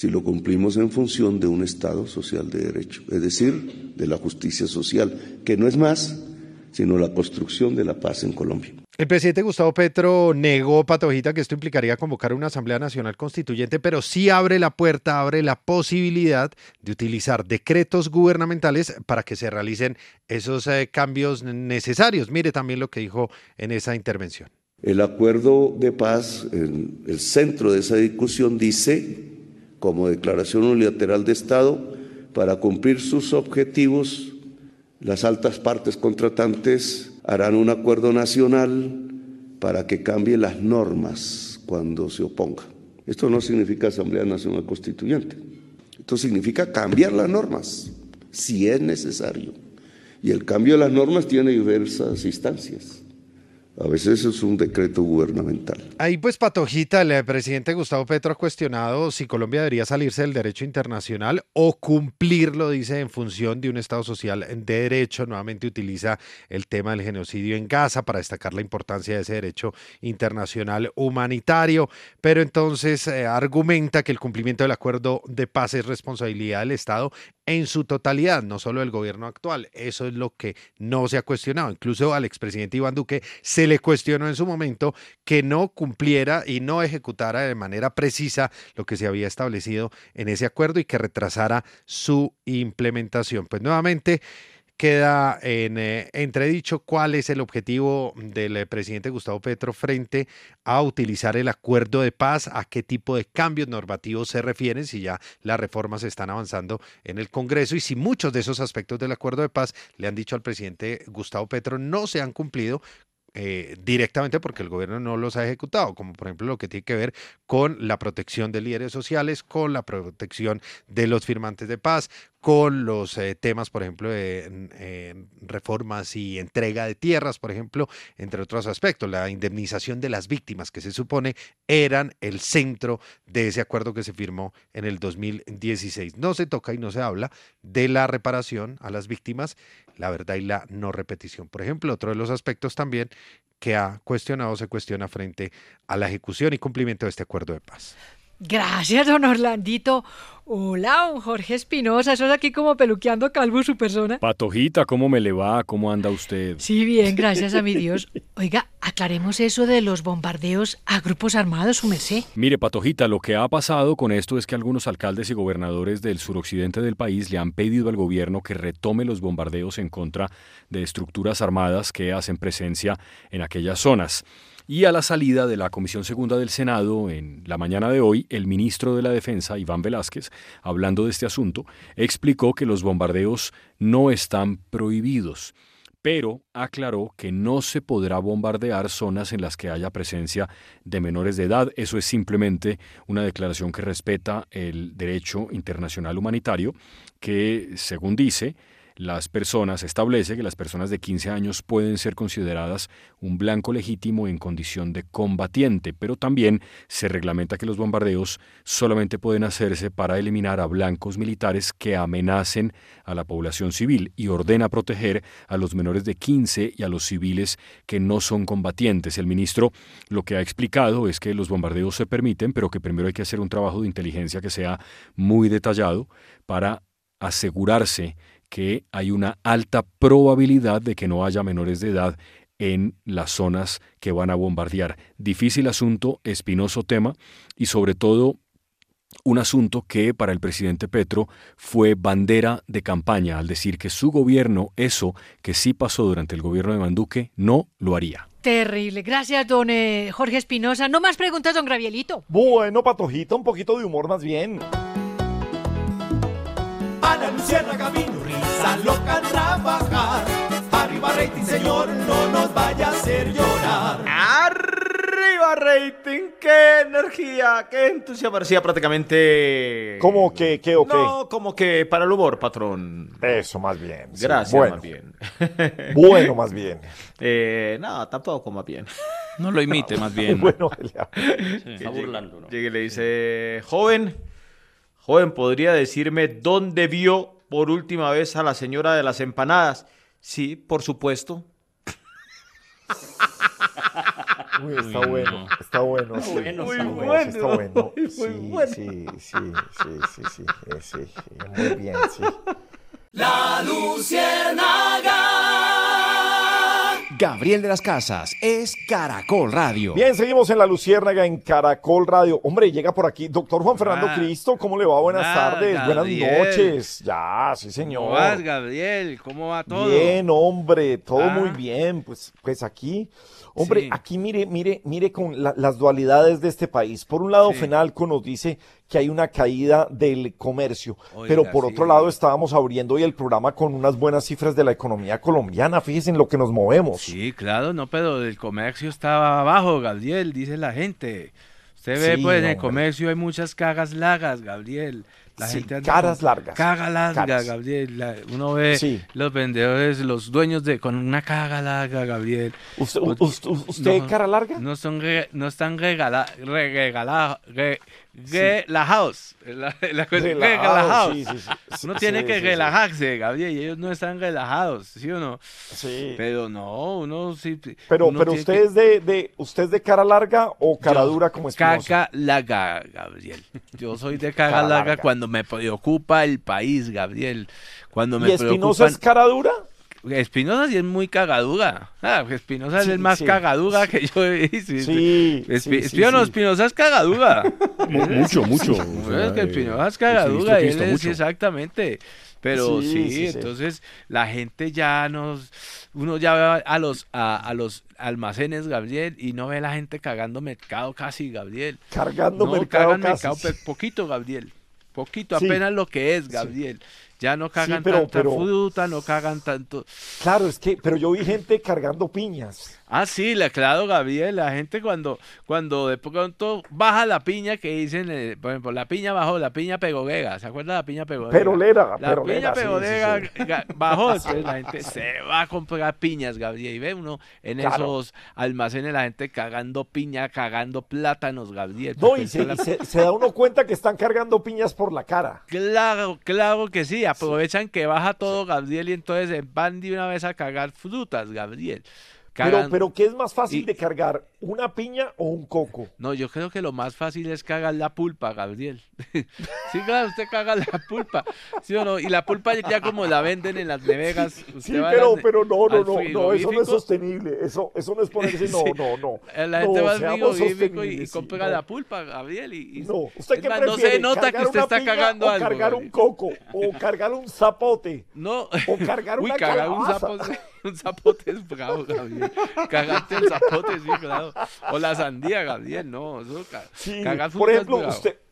en función de un Estado social de derecho, es decir, de la justicia social, que no es más sino la construcción de la paz en Colombia. El presidente Gustavo Petro negó, Patojita, que esto implicaría convocar una Asamblea Nacional Constituyente, pero sí abre la puerta, abre la posibilidad de utilizar decretos gubernamentales para que se realicen esos cambios necesarios. Mire también lo que dijo en esa intervención. El acuerdo de paz, en el centro de esa discusión, dice, como declaración unilateral de Estado, para cumplir sus objetivos, las altas partes contratantes harán un acuerdo nacional para que cambie las normas cuando se oponga. Esto no significa Asamblea Nacional Constituyente. Esto significa cambiar las normas, si es necesario. Y el cambio de las normas tiene diversas instancias. A veces es un decreto gubernamental. Ahí pues, Patojita, el presidente Gustavo Petro ha cuestionado si Colombia debería salirse del derecho internacional o cumplirlo, dice, en función de un Estado social de derecho. Nuevamente utiliza el tema del genocidio en Gaza para destacar la importancia de ese derecho internacional humanitario, pero entonces argumenta que el cumplimiento del acuerdo de paz es responsabilidad del Estado en su totalidad, no solo del gobierno actual. Eso es lo que no se ha cuestionado. Incluso al expresidente Iván Duque se le cuestionó en su momento que no cumpliera y no ejecutara de manera precisa lo que se había establecido en ese acuerdo y que retrasara su implementación. Pues nuevamente queda en entredicho cuál es el objetivo del presidente Gustavo Petro frente a utilizar el acuerdo de paz, a qué tipo de cambios normativos se refieren, si ya las reformas están avanzando en el Congreso y si muchos de esos aspectos del acuerdo de paz le han dicho al presidente Gustavo Petro no se han cumplido directamente porque el gobierno no los ha ejecutado, como por ejemplo lo que tiene que ver con la protección de líderes sociales, con la protección de los firmantes de paz, con los temas, por ejemplo, de reformas y entrega de tierras, por ejemplo, entre otros aspectos, la indemnización de las víctimas, que se supone eran el centro de ese acuerdo que se firmó en el 2016. No se toca y no se habla de la reparación a las víctimas, la verdad y la no repetición. Por ejemplo, otro de los aspectos también que se cuestiona frente a la ejecución y cumplimiento de este acuerdo de paz. Gracias, don Orlandito. Hola, don Jorge Espinosa. Eso es aquí como peluqueando calvo su persona. Patojita, ¿cómo me le va? ¿Cómo anda usted? Sí, bien, gracias a mi Dios. Oiga, aclaremos eso de los bombardeos a grupos armados, su merced. Mire, Patojita, lo que ha pasado con esto es que algunos alcaldes y gobernadores del suroccidente del país le han pedido al gobierno que retome los bombardeos en contra de estructuras armadas que hacen presencia en aquellas zonas. Y a la salida de la Comisión Segunda del Senado, en la mañana de hoy, el ministro de la Defensa, Iván Velásquez, hablando de este asunto, explicó que los bombardeos no están prohibidos, pero aclaró que no se podrá bombardear zonas en las que haya presencia de menores de edad. Eso es simplemente una declaración que respeta el derecho internacional humanitario, que, según dice, establece que las personas de 15 años pueden ser consideradas un blanco legítimo en condición de combatiente, pero también se reglamenta que los bombardeos solamente pueden hacerse para eliminar a blancos militares que amenacen a la población civil y ordena proteger a los menores de 15 y a los civiles que no son combatientes. El ministro lo que ha explicado es que los bombardeos se permiten, pero que primero hay que hacer un trabajo de inteligencia que sea muy detallado para asegurarse que hay una alta probabilidad de que no haya menores de edad en las zonas que van a bombardear. Difícil asunto, espinoso tema y sobre todo un asunto que para el presidente Petro fue bandera de campaña al decir que su gobierno, eso que sí pasó durante el gobierno de Iván Duque, no lo haría. Terrible. Gracias, don Jorge Espinosa. No más preguntas, don Gravielito. Bueno, Patojita, un poquito de humor más bien. A la luciérnaga vino risa loca a trabajar. Arriba rating, señor, no nos vaya a hacer llorar. Arriba rating, qué energía, qué entusiasmo. Parecía prácticamente... ¿Cómo que qué o qué? No, como que para el humor, patrón. Eso, más bien. Sí. Gracias, bueno. más bien. Bueno, más bien. No, tampoco, más bien. No lo imite, más bien. Bueno, está burlando, ¿no? Llega y le dice, joven, ¿podría decirme dónde vio por última vez a la señora de las empanadas? Sí, por supuesto. Uy, está bueno, está bueno. Sí, muy está bueno. Sí, muy bien, sí. La Luciérnaga. Gabriel de las Casas es Caracol Radio. Bien, seguimos en La Luciérnaga en Caracol Radio. Hombre, llega por aquí doctor Juan Fernando Cristo. ¿Cómo le va? Buenas tardes, Gabriel. buenas noches. Ya, sí, señor. ¿Cómo vas, Gabriel? ¿Cómo va todo? Bien, hombre, todo muy bien. Pues aquí, hombre, sí. Aquí mire con las dualidades de este país. Por un lado, sí. FENALCO nos dice que hay una caída del comercio, oiga, pero por otro lado estábamos abriendo hoy el programa con unas buenas cifras de la economía colombiana. Fíjense en lo que nos movemos. Sí, claro, no, pero el comercio estaba abajo, Gabriel, dice la gente. Usted ve, pues, en el comercio hay muchas cagas largas, Gabriel. La gente anda caras largas. Caga larga, Gabriel. Uno ve los vendedores, los dueños con una caga larga, Gabriel. ¿Usted no, cara larga? No están regalados. Relajados. Sí. Uno tiene que relajarse, Gabriel, y ellos no están relajados, ¿sí o no? Sí. Pero no, uno sí. Pero usted es de cara larga o cara dura como Espinosa. Caga larga, Gabriel. Yo soy de caga larga cuando me preocupa el país, Gabriel. ¿Y Espinosa es cara dura? Espinosa sí es muy cagadura. Espinosa es el más cagadura que yo he visto. Espinosa es cagadura. Mucho. Es que Espinosa es cagadura. Exactamente. Pero entonces la gente uno ya ve a los almacenes, Gabriel, y no ve a la gente cagando mercado casi, Gabriel. Cargando mercado casi. Poquito, Gabriel. Poquito, apenas lo que es, Gabriel. Ya no cagan tanta fruta, no cagan tanto. Claro, pero yo vi gente cargando piñas. Ah, sí, claro, Gabriel, la gente cuando de pronto baja la piña, que dicen, por ejemplo, la piña bajó, la piña pegorega, ¿se acuerda de la piña pegorega? La piña pegorega bajó, entonces la gente se va a comprar piñas, Gabriel, y ve uno en esos almacenes la gente cagando piña, cagando plátanos, Gabriel. No, y se da uno cuenta que están cargando piñas por la cara. Claro que sí, aprovechan que baja todo, Gabriel, y entonces van de una vez a cagar frutas, Gabriel. Pero ¿qué es más fácil de cargar? ¿Una piña o un coco? No, yo creo que lo más fácil es cagar la pulpa, Gabriel. Sí, claro, usted caga la pulpa, ¿sí o no? Y la pulpa ya como la venden en las nevegas. Sí, pero no, eso no es sostenible. Eso no es ponerse, no. La gente va al frigorífico y compra la pulpa, Gabriel. No, ¿usted qué prefiere? No se nota que usted está cagando algo. O cargar un coco, o cargar un zapote. No. O cargar una calabaza. Un zapote es bravo, Gabriel. Cagarte el zapote, sí, claro. O la sandía, Gabriel, no. Eso, por ejemplo,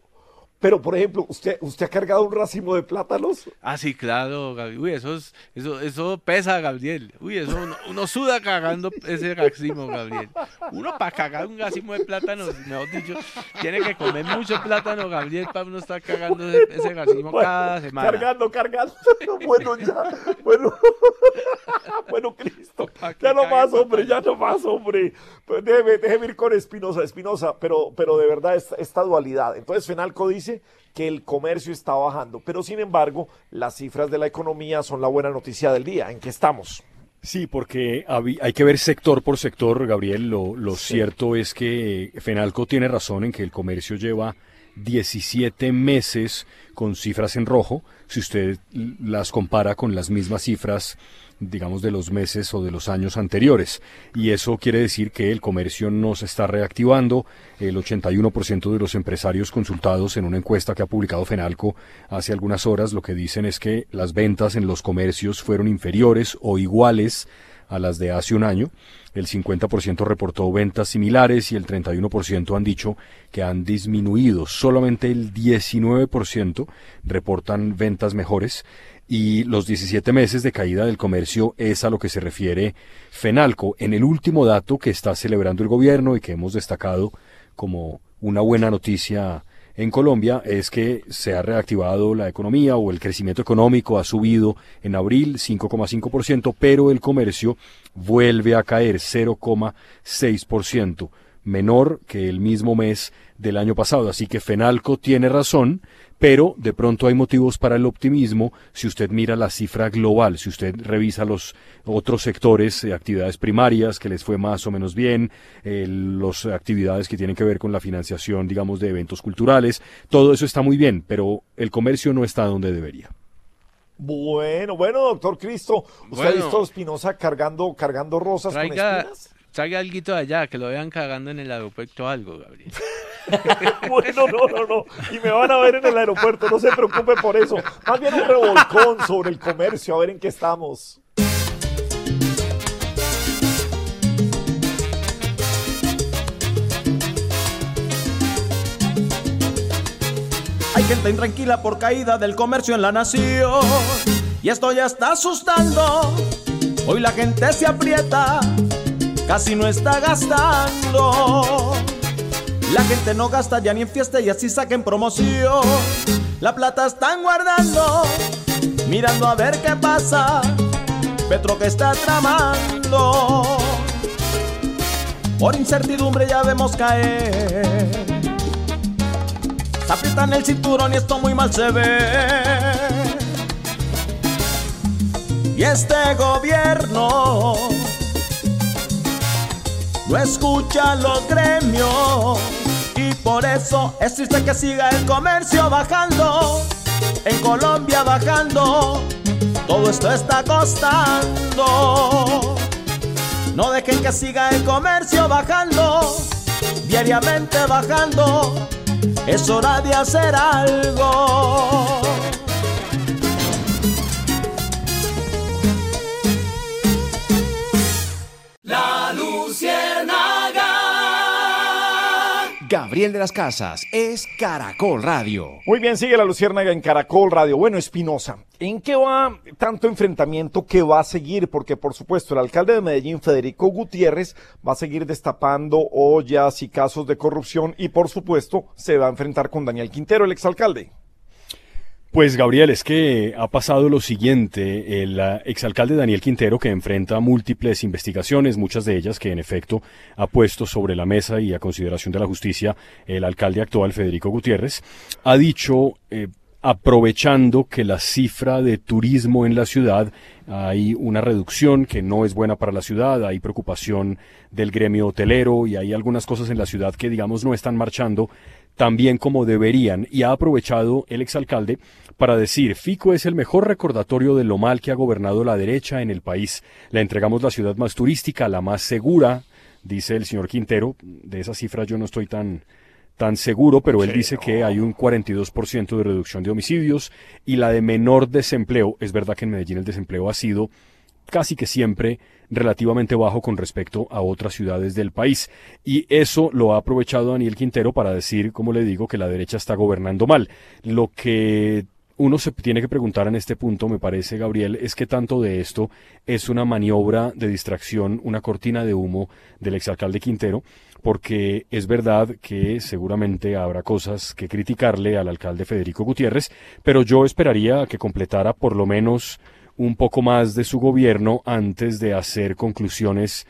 por ejemplo, ¿usted ha cargado un racimo de plátanos? Ah, sí, claro, Gabriel. Uy, eso pesa, Gabriel. Uy, eso uno suda cagando ese racimo, Gabriel. Uno para cagar un racimo de plátanos, mejor dicho, tiene que comer mucho plátano, Gabriel, para uno estar cagando ese racimo cada semana. Cargando. Bueno, ya. Bueno, Cristo. Ya no más, hombre. Pues déjeme ir con Espinosa, pero de verdad esta dualidad. Entonces, FENALCO dice que el comercio está bajando, pero sin embargo, las cifras de la economía son la buena noticia del día. ¿En qué estamos? Sí, porque hay que ver sector por sector, Gabriel. Lo cierto es que FENALCO tiene razón en que el comercio lleva 17 meses con cifras en rojo, si usted las compara con las mismas cifras, digamos, de los meses o de los años anteriores. Y eso quiere decir que el comercio no se está reactivando. El 81% de los empresarios consultados en una encuesta que ha publicado FENALCO hace algunas horas lo que dicen es que las ventas en los comercios fueron inferiores o iguales a las de hace un año. El 50% reportó ventas similares y el 31% han dicho que han disminuido. Solamente el 19% reportan ventas mejores. y los 17 meses de caída del comercio es a lo que se refiere Fenalco. En el último dato que está celebrando el gobierno y que hemos destacado como una buena noticia en Colombia es que se ha reactivado la economía o el crecimiento económico ha subido en abril 5,5%, pero el comercio vuelve a caer 0,6%, menor que el mismo mes del año pasado. Así que Fenalco tiene razón, pero de pronto hay motivos para el optimismo si usted mira la cifra global, si usted revisa los otros sectores, actividades primarias que les fue más o menos bien, las actividades que tienen que ver con la financiación, digamos, de eventos culturales, todo eso está muy bien, pero el comercio no está donde debería. Bueno, doctor Cristo, ¿usted ha visto a Espinosa cargando rosas con espinas? Traiga alguito de allá, que lo vean cagando en el aeropuerto o algo, Gabriel. Bueno, no. Y me van a ver en el aeropuerto, no se preocupe por eso. Más bien un revolcón sobre el comercio, a ver en qué estamos. Hay gente intranquila por caída del comercio en la nación. Y esto ya está asustando. Hoy la gente se aprieta, casi no está gastando. La gente no gasta ya ni en fiesta y así saquen promoción. La plata están guardando, mirando a ver qué pasa. Petro que está tramando. Por incertidumbre ya vemos caer. Se aprietan el cinturón y esto muy mal se ve. Y este gobierno no escucha los gremios y por eso es triste que siga el comercio bajando, en Colombia bajando, todo esto está costando. No dejen que siga el comercio bajando, diariamente bajando, es hora de hacer algo. La Luciérnaga. Gabriel de las Casas es Caracol Radio. Muy bien, sigue la Luciérnaga en Caracol Radio. Bueno, Espinosa, ¿en qué va tanto enfrentamiento que va a seguir? Porque, por supuesto, el alcalde de Medellín, Federico Gutiérrez, va a seguir destapando ollas y casos de corrupción y, por supuesto, se va a enfrentar con Daniel Quintero, el exalcalde. Pues Gabriel, es que ha pasado lo siguiente, el exalcalde Daniel Quintero, que enfrenta múltiples investigaciones, muchas de ellas que en efecto ha puesto sobre la mesa y a consideración de la justicia el alcalde actual Federico Gutiérrez, ha dicho, aprovechando que la cifra de turismo en la ciudad, hay una reducción que no es buena para la ciudad, hay preocupación del gremio hotelero y hay algunas cosas en la ciudad que digamos no están marchando tan bien como deberían, y ha aprovechado el exalcalde para decir, Fico es el mejor recordatorio de lo mal que ha gobernado la derecha en el país. Le entregamos la ciudad más turística, la más segura, dice el señor Quintero. De esa cifra yo no estoy tan seguro, pero él dice que hay un 42% de reducción de homicidios y la de menor desempleo. Es verdad que en Medellín el desempleo ha sido casi que siempre relativamente bajo con respecto a otras ciudades del país. Y eso lo ha aprovechado Daniel Quintero para decir, como le digo, que la derecha está gobernando mal. Lo que uno se tiene que preguntar en este punto, me parece, Gabriel, es que tanto de esto es una maniobra de distracción, una cortina de humo del exalcalde Quintero, porque es verdad que seguramente habrá cosas que criticarle al alcalde Federico Gutiérrez, pero yo esperaría que completara por lo menos un poco más de su gobierno antes de hacer conclusiones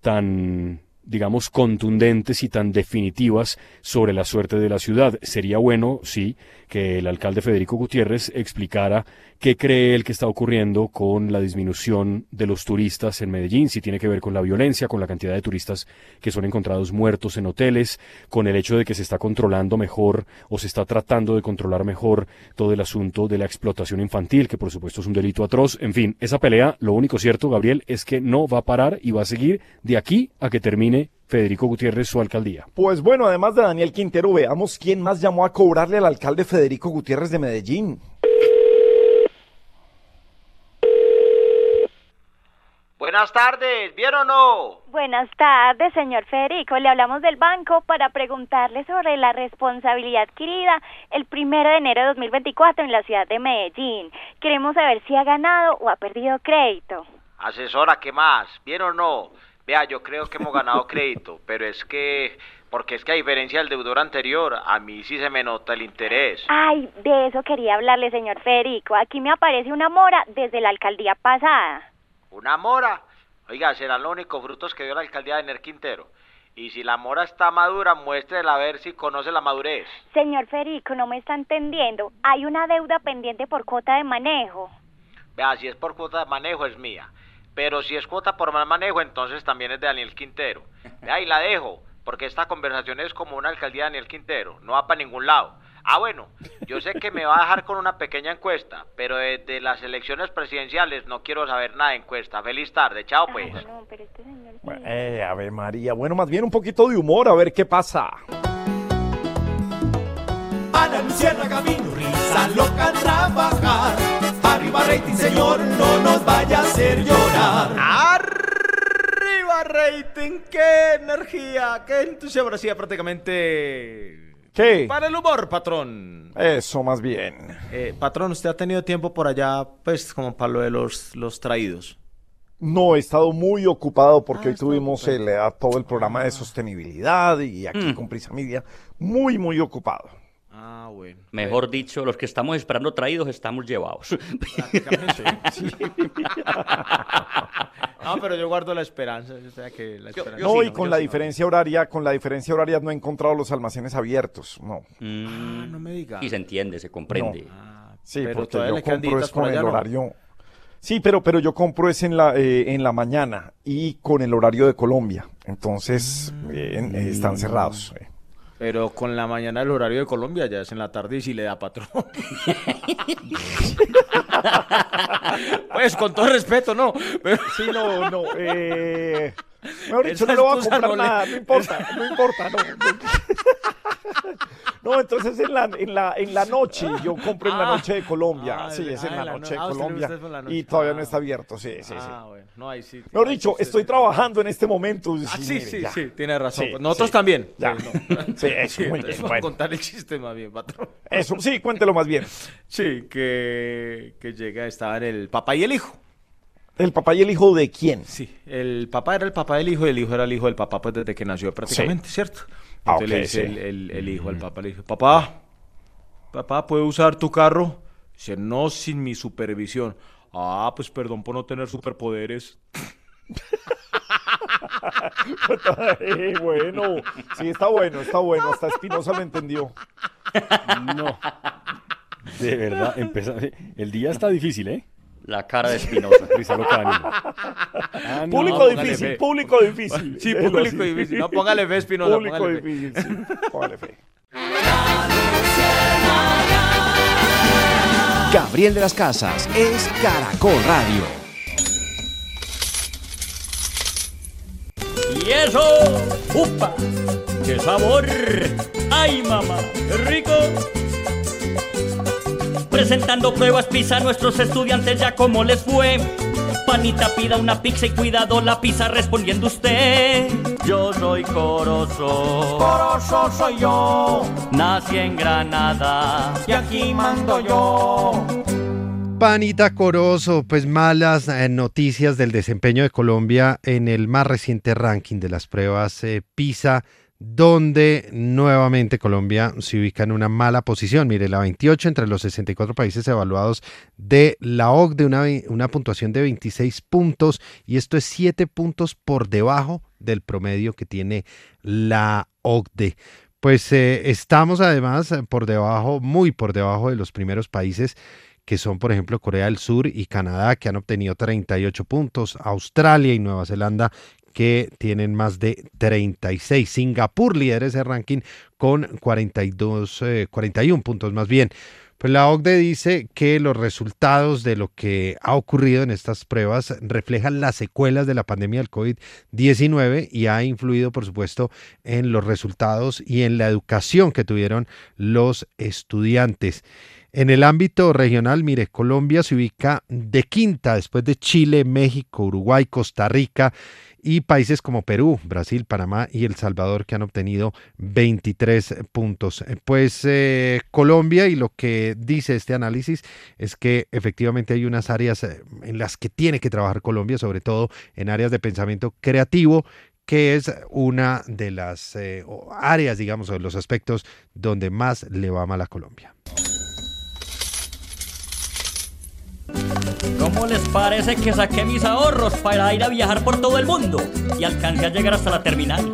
tan, digamos, contundentes y tan definitivas sobre la suerte de la ciudad. Sería bueno, sí, que el alcalde Federico Gutiérrez explicara qué cree él que está ocurriendo con la disminución de los turistas en Medellín, si tiene que ver con la violencia, con la cantidad de turistas que son encontrados muertos en hoteles, con el hecho de que se está controlando mejor o se está tratando de controlar mejor todo el asunto de la explotación infantil, que por supuesto es un delito atroz. En fin, esa pelea, lo único cierto, Gabriel, es que no va a parar y va a seguir de aquí a que termine Federico Gutiérrez su alcaldía. Pues bueno, además de Daniel Quintero, veamos quién más llamó a cobrarle al alcalde Federico Gutiérrez de Medellín. Buenas tardes, ¿bien o no? Buenas tardes, señor Federico. Le hablamos del banco para preguntarle sobre la responsabilidad adquirida el 1 de enero de 2024 en la ciudad de Medellín. Queremos saber si ha ganado o ha perdido crédito. Asesora, ¿qué más? ¿Bien o no? Vea, yo creo que hemos ganado crédito, pero porque es que a diferencia del deudor anterior, a mí sí se me nota el interés. Ay, de eso quería hablarle, señor Federico. Aquí me aparece una mora desde la alcaldía pasada. ¿Una mora? Oiga, serán los únicos frutos que dio la alcaldía de Ner Quintero. Y si la mora está madura, muéstrela a ver si conoce la madurez. Señor Federico, no me está entendiendo. Hay una deuda pendiente por cuota de manejo. Vea, si es por cuota de manejo es mía. Pero si es cuota por mal manejo, entonces también es de Daniel Quintero. Vea, y la dejo, porque esta conversación es como una alcaldía de Daniel Quintero. No va para ningún lado. Ah, bueno, yo sé que me va a dejar con una pequeña encuesta, pero desde las elecciones presidenciales no quiero saber nada de encuesta. Feliz tarde, chao pues. No, pero este señor... Ave María, bueno, más bien un poquito de humor, a ver qué pasa. A la luciérnaga vino risa loca a trabajar. Arriba rating, señor, no nos vaya a hacer llorar. ¡Arriba rating! ¡Qué energía! ¡Qué entusiasmo! Ahora sí, prácticamente... ¿Qué? Para el humor, patrón. Eso, más bien. Patrón, ¿usted ha tenido tiempo por allá, pues, como para lo de los traídos? No, he estado muy ocupado porque hoy tuvimos todo el programa de sostenibilidad y aquí con Prisa Media. Muy, muy ocupado. Ah, bueno. Mejor dicho, los que estamos esperando traídos estamos llevados. Sí. No, pero yo guardo la esperanza. O sea, que la esperanza no, y con la diferencia horaria, no he encontrado los almacenes abiertos. No. No me diga. Y se entiende, se comprende. No. Sí, pero porque yo compro es con el horario. Sí, pero yo compro es en la mañana y con el horario de Colombia. Entonces están cerrados. Pero con la mañana el horario de Colombia ya es en la tarde y si le da patrón. Pues con todo respeto, no. Pero... Sí, no. Mejor dicho, no le voy a comprar nada, no importa. No, entonces en la noche, yo compro en la noche de Colombia. Sí, es en la noche de Colombia. Y todavía no está abierto, sí. Bueno. No, ahí sí. Mejor dicho, estoy trabajando en este momento. Sí, tiene razón. Nosotros también. Ya. Sí, eso, muy bien. Voy a contar el chiste más bien, patrón. Eso, sí, cuéntelo más bien. Sí, que estaban el papá y el hijo. ¿El papá y el hijo de quién? Sí, el papá era el papá del hijo y el hijo era el hijo del papá, pues desde que nació prácticamente, ¿cierto? Entonces le dice el hijo al papá, le dice, papá, ¿puedo usar tu carro? Dice, no, sin mi supervisión. Ah, pues perdón por no tener superpoderes. Bueno, sí, está bueno, hasta Espinosa lo entendió. No, de verdad, el día está difícil, ¿eh? La cara de Espinosa. Público difícil. Sí, público difícil. No, póngale fe, Espinosa. Público difícil, sí. Póngale fe. Gabriel de las Casas es Caracol Radio. ¡Y eso! ¡Upa! ¡Qué sabor! ¡Ay, mamá! ¡Qué rico! Presentando pruebas PISA a nuestros estudiantes, ya como les fue. Panita, pida una pizza y cuidado la pizza respondiendo usted. Yo soy Corozo. Corozo soy yo. Nací en Granada. Y aquí mando yo. Panita Corozo, pues malas noticias del desempeño de Colombia en el más reciente ranking de las pruebas PISA, donde nuevamente Colombia se ubica en una mala posición. Mire, la 28 entre los 64 países evaluados de la OCDE, una puntuación de 26 puntos, y esto es 7 puntos por debajo del promedio que tiene la OCDE. Pues estamos además muy por debajo de los primeros países, que son, por ejemplo, Corea del Sur y Canadá, que han obtenido 38 puntos, Australia y Nueva Zelanda, que tienen más de 36. Singapur lidera ese ranking con 41 puntos más bien. Pues la OCDE dice que los resultados de lo que ha ocurrido en estas pruebas reflejan las secuelas de la pandemia del COVID-19 y ha influido, por supuesto, en los resultados y en la educación que tuvieron los estudiantes. En el ámbito regional, mire, Colombia se ubica de quinta después de Chile, México, Uruguay, Costa Rica y países como Perú, Brasil, Panamá y El Salvador, que han obtenido 23 puntos. Pues Colombia, y lo que dice este análisis es que efectivamente hay unas áreas en las que tiene que trabajar Colombia, sobre todo en áreas de pensamiento creativo, que es una de las áreas, digamos, o de los aspectos donde más le va mal a Colombia. ¿Cómo les parece que saqué mis ahorros para ir a viajar por todo el mundo y alcancé a llegar hasta la terminal?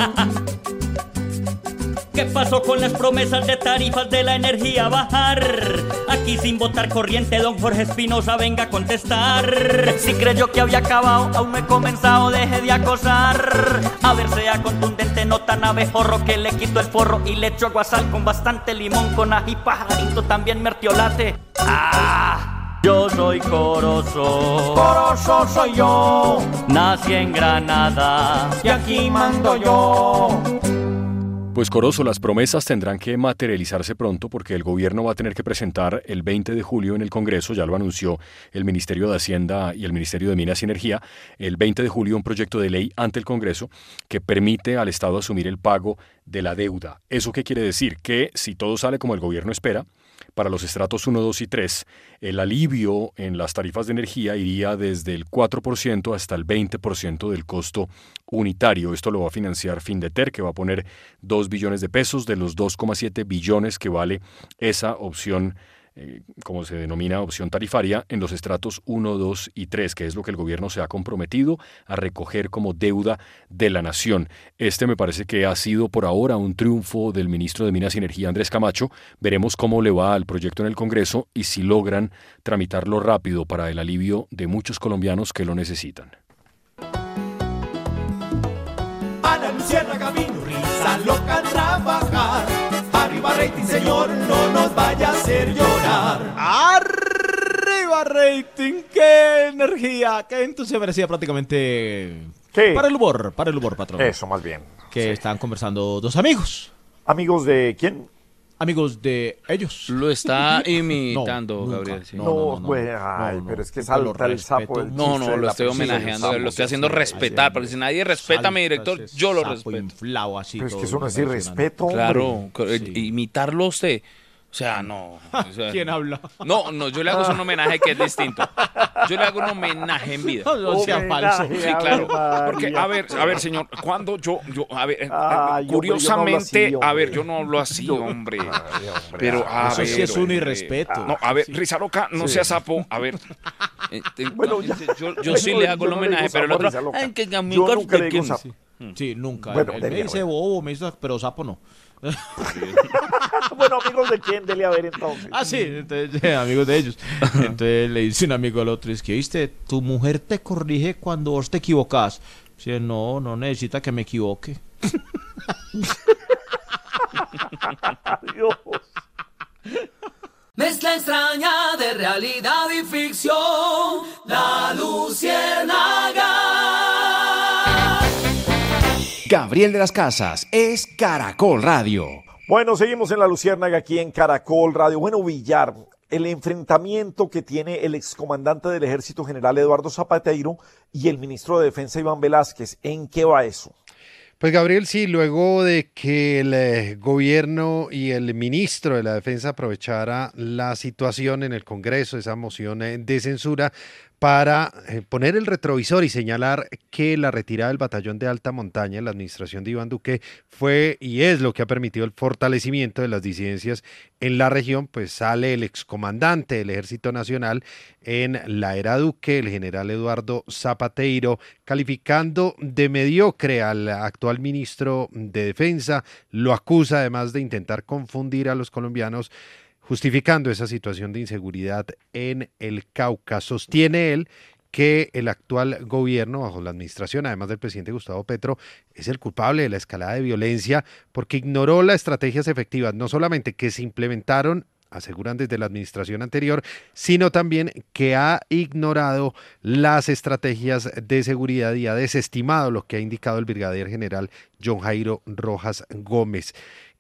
¿Qué pasó con las promesas de tarifas de la energía bajar? Aquí sin botar corriente, don Jorge Espinosa venga a contestar. Si creyó que había acabado, aún no he comenzado, deje de acosar. A ver, sea contundente, no tan abejorro, que le quito el forro y le echo aguasal con bastante limón, con ají, pajarito, también mertiolate. Yo soy Corozo. Corozo soy yo. Nací en Granada y aquí mando yo. Pues Corozo, las promesas tendrán que materializarse pronto porque el gobierno va a tener que presentar el 20 de julio en el Congreso, ya lo anunció el Ministerio de Hacienda y el Ministerio de Minas y Energía, el 20 de julio un proyecto de ley ante el Congreso que permite al Estado asumir el pago de la deuda. ¿Eso qué quiere decir? Que si todo sale como el gobierno espera, para los estratos 1, 2 y 3, el alivio en las tarifas de energía iría desde el 4% hasta el 20% del costo unitario. Esto lo va a financiar Findeter, que va a poner 2 billones de pesos de los 2,7 billones que vale esa opción, como se denomina opción tarifaria, en los estratos 1, 2 y 3, que es lo que el gobierno se ha comprometido a recoger como deuda de la nación. Este me parece que ha sido por ahora un triunfo del ministro de Minas y Energía, Andrés Camacho. Veremos cómo le va al proyecto en el Congreso y si logran tramitarlo rápido para el alivio de muchos colombianos que lo necesitan. Ana Luciérnaga vino, risa loca a trabajar. Arriba rating, señor, no nos vaya a hacer llorar. ¡Arriba rating! ¡Qué energía! ¡Qué entusiasmo! Parecía prácticamente... ¿Qué? Para el humor, patrón. Eso, más bien. Que estaban conversando dos amigos. ¿Amigos de quién? Amigos de ellos. Lo está imitando, Gabriel. Sí. Pero es que salta el sapo del No, lo estoy homenajeando, lo estoy haciendo respetar, porque si nadie respeta a mi director, yo lo respeto. Inflado así. Pero es que eso no es irrespeto, claro, imitarlo usted. O sea, no. O sea, ¿quién habla? No, yo le hago un homenaje que es distinto. Yo le hago un homenaje en vida. No sea falso. Sí, claro. Porque, a ver, señor, cuando curiosamente, yo no hablo así, hombre. Pero, eso sí es un irrespeto. No, a ver, risa loca, no sea sapo. A ver. Bueno, yo sí le hago el homenaje, pero el otro. Yo nunca le digo sapo. Sí, nunca. Bueno, él me dice bobo, me dice, pero sapo no. Bueno, amigos de quién, dele a ver entonces. Sí, entonces, amigos de ellos. Entonces le dice un amigo al otro, es que, viste, tu mujer te corrige cuando vos te equivocas. Dice, no necesita que me equivoque. Dios. Mezcla extraña de realidad y ficción, La Luciérnaga. Gabriel de las Casas es Caracol Radio. Bueno, seguimos en La Luciérnaga aquí en Caracol Radio. Bueno, Villar, el enfrentamiento que tiene el excomandante del Ejército General Eduardo Zapateiro y el ministro de Defensa Iván Velázquez, ¿en qué va eso? Pues Gabriel, sí, luego de que el gobierno y el ministro de la Defensa aprovechara la situación en el Congreso, esa moción de censura, para poner el retrovisor y señalar que la retirada del batallón de alta montaña en la administración de Iván Duque fue y es lo que ha permitido el fortalecimiento de las disidencias en la región, pues sale el excomandante del Ejército Nacional en la era Duque, el general Eduardo Zapateiro, calificando de mediocre al actual ministro de Defensa, lo acusa además de intentar confundir a los colombianos, justificando esa situación de inseguridad en el Cauca. Sostiene él que el actual gobierno, bajo la administración, además del presidente Gustavo Petro, es el culpable de la escalada de violencia porque ignoró las estrategias efectivas, no solamente que se implementaron, aseguran desde la administración anterior, sino también que ha ignorado las estrategias de seguridad y ha desestimado lo que ha indicado el brigadier general John Jairo Rojas Gómez.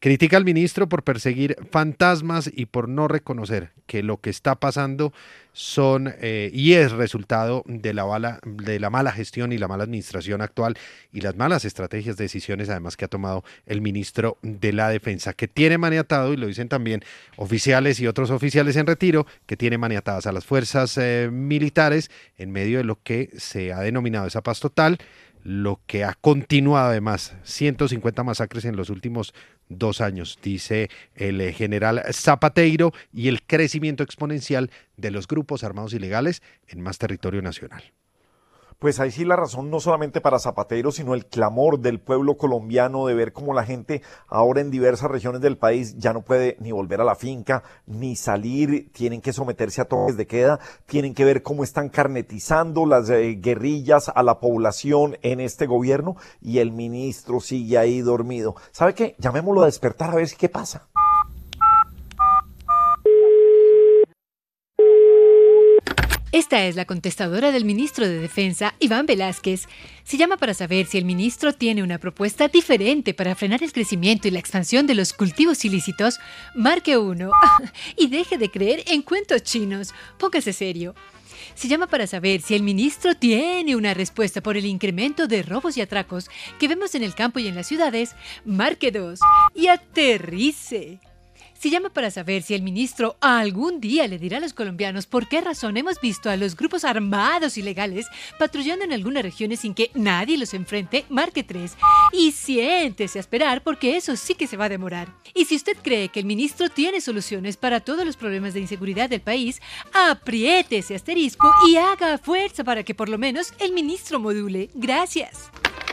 Critica al ministro por perseguir fantasmas y por no reconocer que lo que está pasando son y es resultado de la mala gestión y la mala administración actual y las malas estrategias, decisiones además que ha tomado el ministro de la Defensa, que tiene maniatado, y lo dicen también oficiales y otros oficiales en retiro, que tiene maniatadas a las fuerzas militares en medio de lo que se ha denominado esa paz total, lo que ha continuado además 150 masacres en los últimos 2 años, dice el general Zapateiro, y el crecimiento exponencial de los grupos armados ilegales en más territorio nacional. Pues ahí sí la razón no solamente para Zapateiro, sino el clamor del pueblo colombiano de ver cómo la gente ahora en diversas regiones del país ya no puede ni volver a la finca, ni salir, tienen que someterse a toques de queda, tienen que ver cómo están carnetizando las guerrillas a la población en este gobierno, y el ministro sigue ahí dormido. ¿Sabe qué? Llamémoslo a despertar a ver qué pasa. Esta es la contestadora del ministro de Defensa, Iván Velázquez. Se llama para saber si el ministro tiene una propuesta diferente para frenar el crecimiento y la expansión de los cultivos ilícitos. Marque 1 y deje de creer en cuentos chinos. Póngase serio. Se llama para saber si el ministro tiene una respuesta por el incremento de robos y atracos que vemos en el campo y en las ciudades. Marque 2 y aterrice. Se llama para saber si el ministro algún día le dirá a los colombianos por qué razón hemos visto a los grupos armados ilegales patrullando en algunas regiones sin que nadie los enfrente. Marque 3 y siéntese a esperar, porque eso sí que se va a demorar. Y si usted cree que el ministro tiene soluciones para todos los problemas de inseguridad del país, apriete ese asterisco y haga fuerza para que por lo menos el ministro module. Gracias.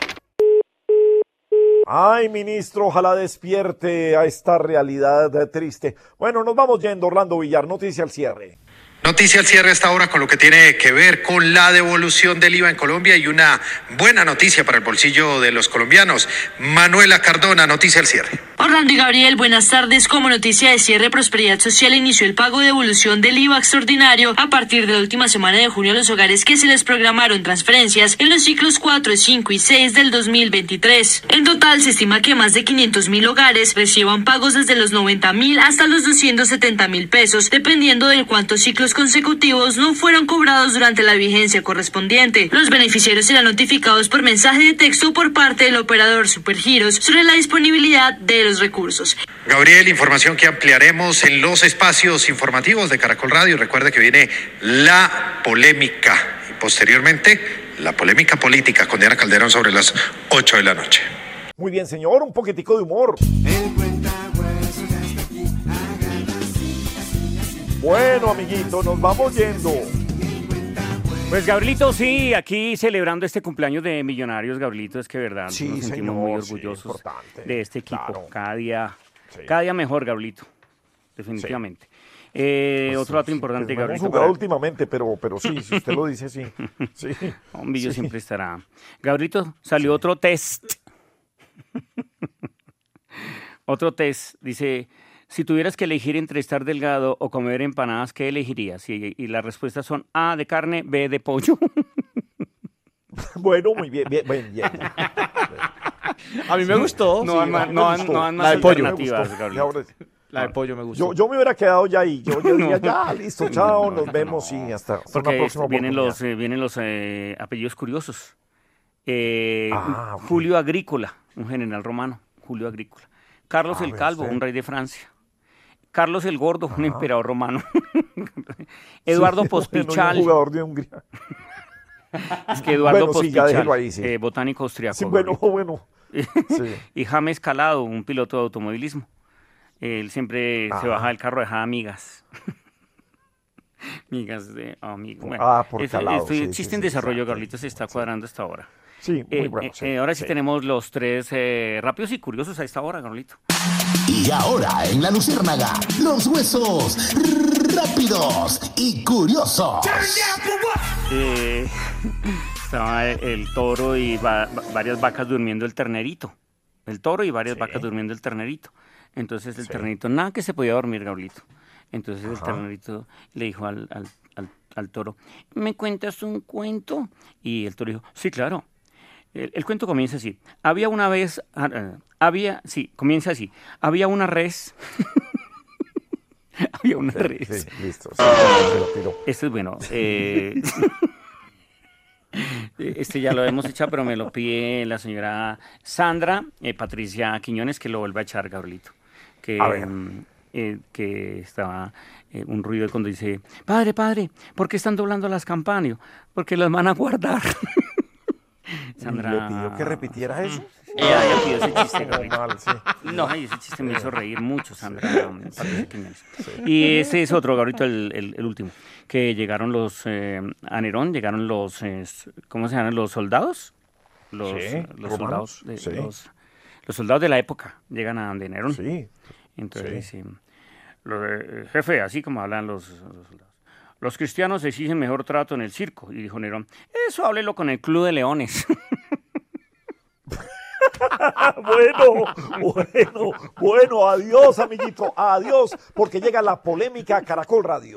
Ay, ministro, ojalá despierte a esta realidad triste. Bueno, nos vamos yendo. Orlando Villar, noticia al cierre. Noticia al cierre hasta ahora con lo que tiene que ver con la devolución del IVA en Colombia, y una buena noticia para el bolsillo de los colombianos. Manuela Cardona, noticia al cierre. Orlando y Gabriel, buenas tardes. Como noticia de cierre, Prosperidad Social inició el pago de devolución del IVA extraordinario a partir de la última semana de junio a los hogares que se les programaron transferencias en los ciclos 4, 5 y 6 del 2023. En total, se estima que más de 500.000 hogares reciban pagos desde los 90.000 hasta los 270.000 pesos, dependiendo de cuántos ciclos consecutivos no fueron cobrados durante la vigencia correspondiente. Los beneficiarios serán notificados por mensaje de texto por parte del operador Supergiros sobre la disponibilidad de los recursos. Gabriel, información que ampliaremos en los espacios informativos de Caracol Radio. Recuerde que viene la polémica y posteriormente la polémica política con Diana Calderón sobre las 8 de la noche. Muy bien, señor, un poquitico de humor. Bueno, amiguito, nos vamos yendo. Pues Gabrielito, sí, aquí celebrando este cumpleaños de Millonarios, Gabrielito, es que verdad, sí, nos sentimos señor, muy orgullosos de este equipo. Claro. Cada día mejor, Gabrielito, definitivamente. Sí. Otro dato importante, Gabrielito. No hemos jugado últimamente, pero sí, si usted lo dice, sí. Sí. Un billo siempre estará. Gabrielito, salió otro test. Otro test, dice: si tuvieras que elegir entre estar delgado o comer empanadas, ¿qué elegirías? Y las respuestas son A, de carne, B, de pollo. Bueno, muy bien. A mí me gustó. No han más alternativas, Gabriel. La de pollo me gustó. Yo me hubiera quedado ya ahí. Yo diría, ya, listo, chao, nos vemos y hasta porque una próxima vienen los apellidos curiosos. Julio Agrícola, un general romano, Julio Agrícola. Carlos el Calvo, un rey de Francia. Carlos el Gordo, un emperador romano. Eduardo Pospichal. Un jugador de Hungría. Es que Eduardo Pospichal, botánico austriaco. Sí, bueno. Sí. Y James Calado, un piloto de automovilismo. Él siempre se baja del carro, deja amigas. Migas de amigos. Bueno, por Calado. Existe en desarrollo, Carlitos, se está cuadrando hasta ahora. Sí, muy bueno. Ahora sí tenemos los tres rápidos y curiosos a esta hora, Carlito. Y ahora en La Luciérnaga, los huesos rápidos y curiosos. Estaba el toro y varias vacas durmiendo el ternerito. El toro y varias vacas durmiendo el ternerito. Entonces el ternerito, nada que se podía dormir, Gabrielito. Entonces el ternerito le dijo al toro: ¿me cuentas un cuento? Y el toro dijo: sí, claro. El cuento comienza así. Había una vez, comienza así. Había una res. Había una res. Sí, listo. Este es bueno. Este ya lo hemos echado, pero me lo pide la señora Sandra Patricia Quiñones, que lo vuelva a echar, Gabrielito. Que estaba un ruido cuando dice, padre, ¿por qué están doblando las campanas? Porque las van a guardar. Sandra... ¿Le pidió que repitiera eso? Ella pidió ese chiste, Gabrielito. No, ese chiste me hizo reír mucho, Sandra Patricia Quiñones. Y ese es otro, Gabrielito, el último. Que llegaron los a Nerón, llegaron los ¿cómo se llaman? Los soldados, los soldados los soldados de la época llegan a donde Nerón. Entonces jefe, así como hablan los soldados, los cristianos exigen mejor trato en el circo. Y dijo Nerón, eso háblelo con el Club de Leones. Bueno, adiós, amiguito, adiós, porque llega la polémica a Caracol Radio.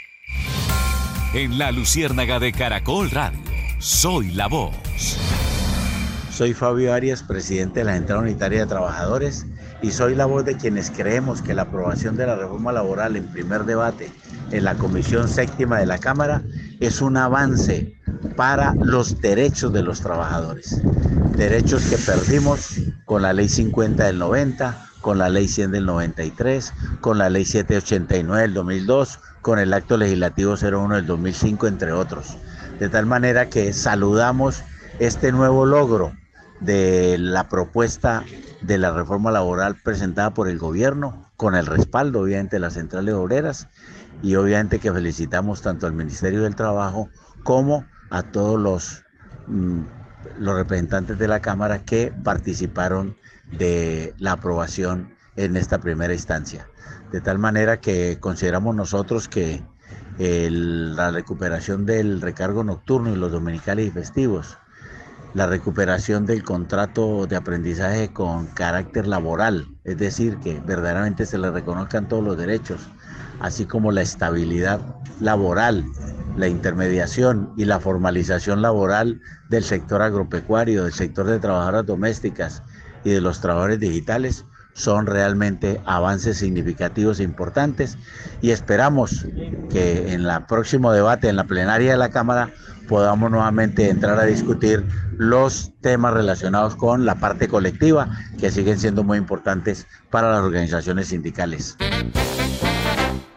En la Luciérnaga de Caracol Radio, soy la voz. Soy Fabio Arias, presidente de la Central Unitaria de Trabajadores, y soy la voz de quienes creemos que la aprobación de la reforma laboral en primer debate en la Comisión Séptima de la Cámara es un avance para los derechos de los trabajadores. Derechos que perdimos con la Ley 50 del 90, con la Ley 100 del 93, con la Ley 789 del 2002, con el Acto Legislativo 01 del 2005, entre otros. De tal manera que saludamos este nuevo logro de la propuesta de la reforma laboral presentada por el gobierno, con el respaldo obviamente de las centrales obreras, y obviamente que felicitamos tanto al Ministerio del Trabajo como a todos los representantes de la Cámara que participaron de la aprobación en esta primera instancia. De tal manera que consideramos nosotros que la recuperación del recargo nocturno y los dominicales y festivos, la recuperación del contrato de aprendizaje con carácter laboral, es decir, que verdaderamente se le reconozcan todos los derechos, así como la estabilidad laboral, la intermediación y la formalización laboral del sector agropecuario, del sector de trabajadoras domésticas y de los trabajadores digitales, son realmente avances significativos e importantes, y esperamos que en el próximo debate en la plenaria de la Cámara podamos nuevamente entrar a discutir los temas relacionados con la parte colectiva, que siguen siendo muy importantes para las organizaciones sindicales.